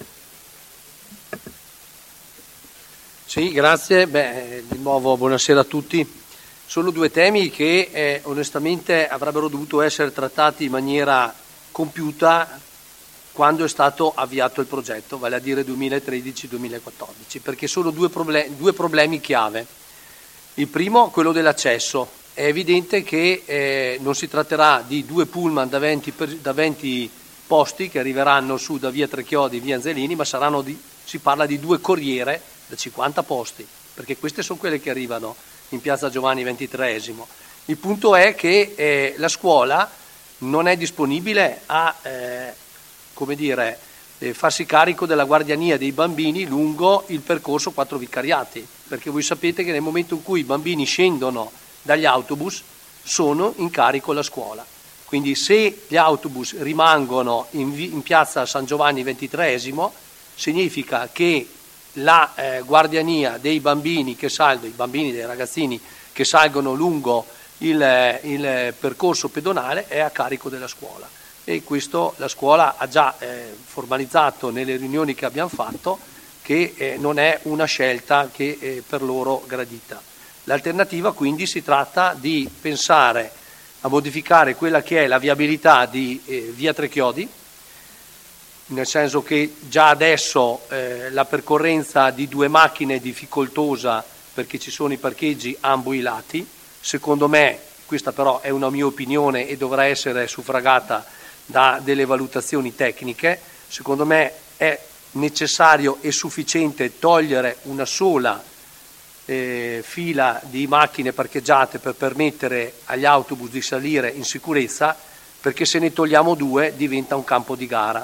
Sì, grazie. Beh, di nuovo buonasera a tutti. Sono due temi che eh, onestamente avrebbero dovuto essere trattati in maniera compiuta quando è stato avviato il progetto, vale a dire duemilatredici duemilaquattordici, perché sono due, problem- due problemi chiave. Il primo, quello dell'accesso. È evidente che eh, non si tratterà di due pullman da venti, per, da venti posti che arriveranno su da via Tre Chiodi, via Anzelini, ma saranno di, si parla di due corriere da cinquanta posti, perché queste sono quelle che arrivano in piazza Giovanni ventitreesimo. Il punto è che eh, la scuola non è disponibile a eh, come dire, eh, farsi carico della guardiania dei bambini lungo il percorso quattro vicariati, perché voi sapete che nel momento in cui i bambini scendono dagli autobus sono in carico la scuola. Quindi se gli autobus rimangono in, vi- in piazza San Giovanni ventitreesimo, significa che la eh, guardiania dei bambini che salgono, i bambini dei ragazzini che salgono lungo il, il percorso pedonale è a carico della scuola, e questo la scuola ha già eh, formalizzato nelle riunioni che abbiamo fatto che eh, non è una scelta che è per loro gradita. L'alternativa quindi si tratta di pensare a modificare quella che è la viabilità di eh, via Tre Chiodi, nel senso che già adesso eh, la percorrenza di due macchine è difficoltosa perché ci sono i parcheggi ambo i lati. Secondo me, questa però è una mia opinione e dovrà essere suffragata da delle valutazioni tecniche, secondo me è necessario e sufficiente togliere una sola eh, fila di macchine parcheggiate per permettere agli autobus di salire in sicurezza, perché se ne togliamo due diventa un campo di gara.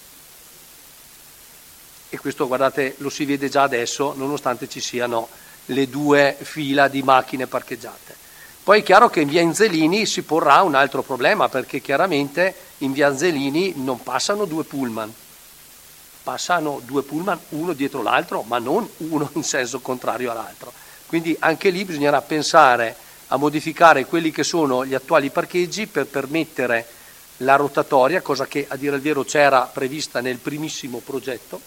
E questo, guardate, lo si vede già adesso, nonostante ci siano le due fila di macchine parcheggiate. Poi è chiaro che in via Anzelini si porrà un altro problema, perché chiaramente in via Anzelini non passano due pullman, passano due pullman uno dietro l'altro, ma non uno in senso contrario all'altro. Quindi anche lì bisognerà pensare a modificare quelli che sono gli attuali parcheggi per permettere la rotatoria, cosa che a dire il vero c'era prevista nel primissimo progetto,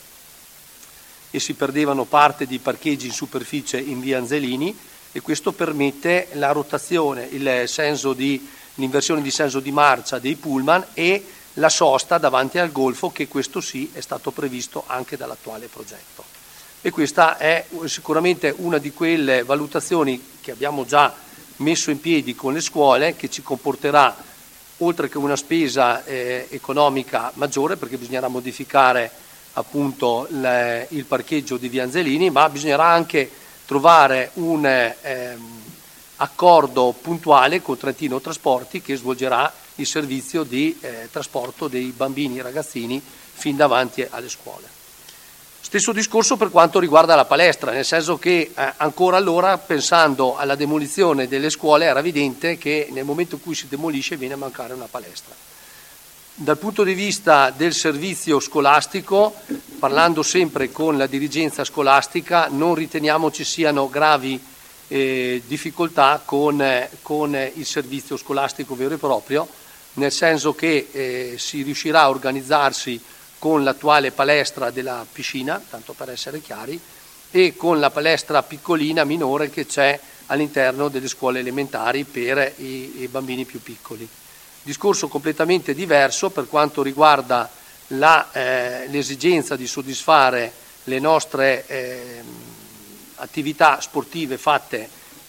e si perdevano parte di parcheggi in superficie in via Anzelini, e questo permette la rotazione, il senso di, l'inversione di senso di marcia dei pullman e la sosta davanti al golfo, che questo sì è stato previsto anche dall'attuale progetto. E questa è sicuramente una di quelle valutazioni che abbiamo già messo in piedi con le scuole, che ci comporterà, oltre che una spesa eh, economica maggiore, perché bisognerà modificare appunto le, il parcheggio di via Anzelini, ma bisognerà anche trovare un ehm, accordo puntuale con Trentino Trasporti, che svolgerà il servizio di eh, trasporto dei bambini e ragazzini fin davanti alle scuole. Stesso discorso per quanto riguarda la palestra, nel senso che eh, ancora allora, pensando alla demolizione delle scuole, era evidente che nel momento in cui si demolisce viene a mancare una palestra. Dal punto di vista del servizio scolastico, parlando sempre con la dirigenza scolastica, non riteniamo ci siano gravi eh, difficoltà con, eh, con il servizio scolastico vero e proprio, nel senso che eh, si riuscirà a organizzarsi con l'attuale palestra della piscina, tanto per essere chiari, e con la palestra piccolina minore che c'è all'interno delle scuole elementari per i, i bambini più piccoli. Discorso completamente diverso per quanto riguarda la, eh, l'esigenza di soddisfare le nostre eh, attività sportive fatte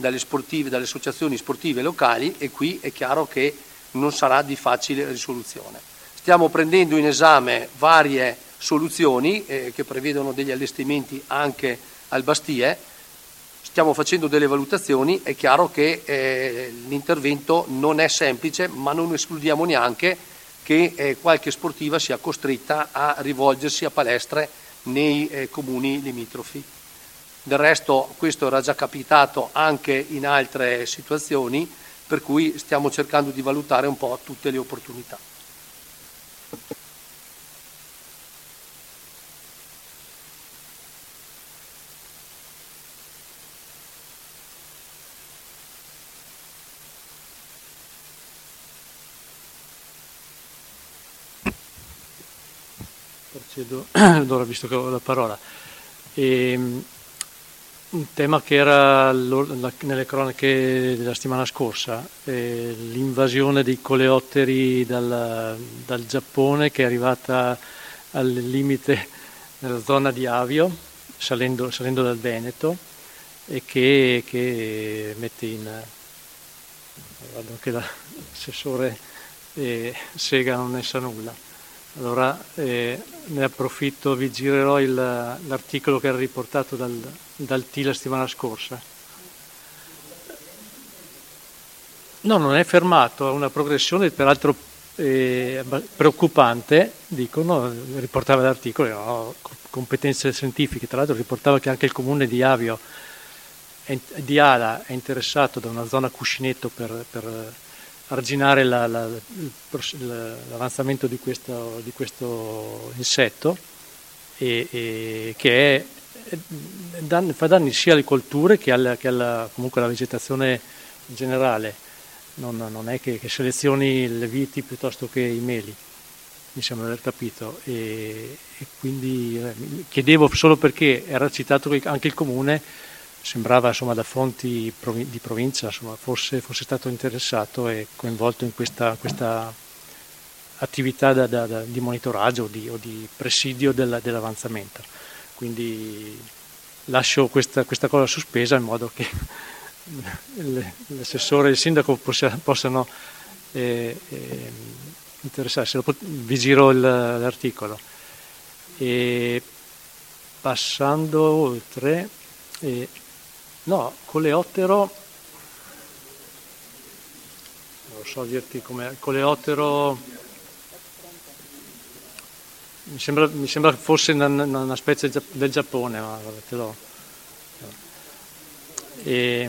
dalle, sportive, dalle associazioni sportive locali, e qui è chiaro che non sarà di facile risoluzione. Stiamo prendendo in esame varie soluzioni eh, che prevedono degli allestimenti anche al Bastie, stiamo facendo delle valutazioni, è chiaro che eh, l'intervento non è semplice, ma non escludiamo neanche che eh, qualche sportiva sia costretta a rivolgersi a palestre nei eh, comuni limitrofi. Del resto questo era già capitato anche in altre situazioni, per cui stiamo cercando di valutare un po' tutte le opportunità. Procedo, allora, visto che ho la parola. E, un tema che era nelle cronache della settimana scorsa, eh, l'invasione dei coleotteri dal, dal Giappone, che è arrivata al limite nella zona di Avio, salendo, salendo dal Veneto, e che, che mette in... Guardo che l'assessore eh, Sega non ne sa nulla. Allora eh, ne approfitto, vi girerò il, l'articolo che era riportato dal, dal T la settimana scorsa. No, non è fermato, ha una progressione peraltro eh, preoccupante, dicono, riportava l'articolo, no, competenze scientifiche, tra l'altro riportava che anche il comune di Avio, è, di Ala, è interessato da una zona cuscinetto per... per arginare la, la, l'avanzamento di questo, di questo insetto, e, e che è, danni, fa danni sia alle colture che, alla, che alla, comunque alla vegetazione generale. Non, non è che, che selezioni le viti piuttosto che i meli, mi sembra di aver capito, e, e quindi eh, chiedevo solo perché era citato che anche il comune sembrava, insomma, da fonti di provincia, insomma, fosse, fosse stato interessato e coinvolto in questa, questa attività da, da, da, di monitoraggio o di, o di presidio della, dell'avanzamento. Quindi lascio questa, questa cosa sospesa in modo che l'assessore e il sindaco possa, possano eh, eh, interessarsi. Vi giro il, l'articolo. E passando oltre... Eh, No, coleottero, non so dirti com'è, coleottero, mi sembra, mi sembra che fosse una, una specie del Giappone, ma te lo... E,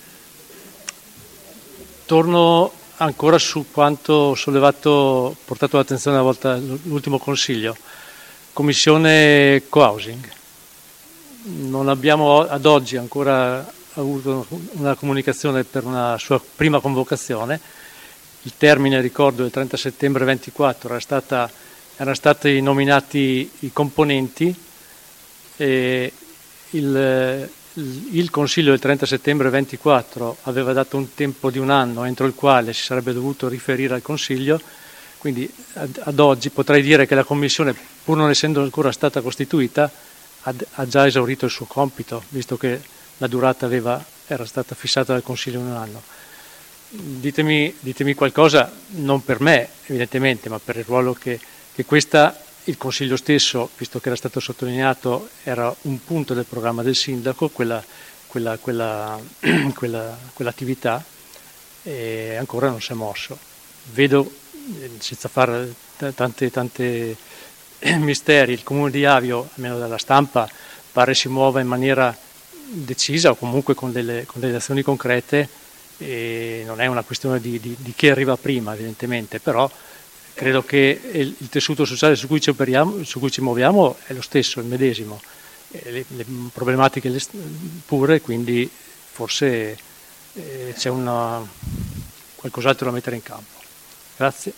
torno ancora su quanto sollevato, portato all'attenzione una volta l'ultimo consiglio, commissione co-housing. Non abbiamo ad oggi ancora avuto una comunicazione per una sua prima convocazione. Il termine, ricordo, del trenta settembre ventiquattro era stata, erano stati nominati i componenti, e il, il Consiglio del trenta settembre ventiquattro aveva dato un tempo di un anno entro il quale si sarebbe dovuto riferire al Consiglio, quindi ad, ad oggi potrei dire che la Commissione, pur non essendo ancora stata costituita, ha già esaurito il suo compito, visto che la durata aveva, era stata fissata dal Consiglio in un anno. Ditemi, ditemi qualcosa, non per me evidentemente, ma per il ruolo che, che questa, il Consiglio stesso, visto che era stato sottolineato, era un punto del programma del sindaco, quella, quella, quella, quella, quell'attività, e ancora non si è mosso. Vedo, senza fare tante... tante misteri, il comune di Avio, almeno dalla stampa, pare si muova in maniera decisa o comunque con delle, con delle azioni concrete, e non è una questione di, di, di chi arriva prima evidentemente, però credo che il, il tessuto sociale su cui ci operiamo, su cui ci muoviamo è lo stesso, il medesimo, le, le problematiche le, pure, quindi forse eh, c'è una, qualcos'altro da mettere in campo. Grazie.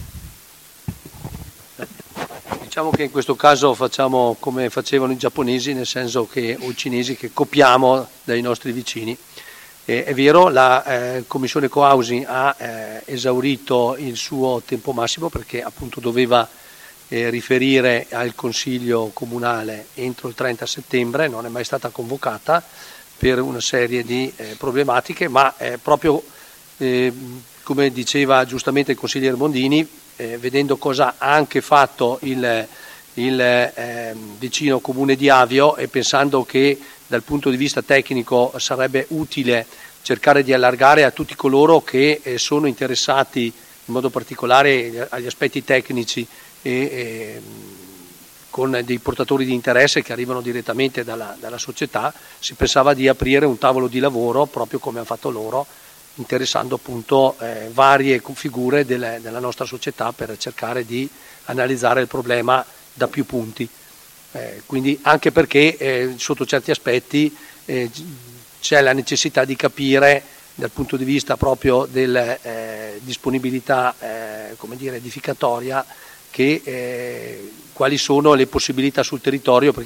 Diciamo che in questo caso facciamo come facevano i giapponesi, nel senso che, o i cinesi, che copiamo dai nostri vicini. Eh, è vero, la eh, Commissione Co-Housing ha eh, esaurito il suo tempo massimo, perché appunto doveva eh, riferire al Consiglio Comunale entro il trenta settembre, non è mai stata convocata, per una serie di eh, problematiche, ma eh, proprio eh, come diceva giustamente il consigliere Mondini, eh, vedendo cosa ha anche fatto il, il eh, vicino comune di Avio e pensando che dal punto di vista tecnico sarebbe utile cercare di allargare a tutti coloro che eh, sono interessati in modo particolare agli aspetti tecnici e, e con dei portatori di interesse che arrivano direttamente dalla, dalla società, si pensava di aprire un tavolo di lavoro proprio come hanno fatto loro, interessando appunto eh, varie figure delle, della nostra società per cercare di analizzare il problema da più punti. Eh, quindi anche perché eh, sotto certi aspetti eh, c'è la necessità di capire dal punto di vista proprio della eh, disponibilità eh, come dire, edificatoria che, eh, quali sono le possibilità sul territorio, perché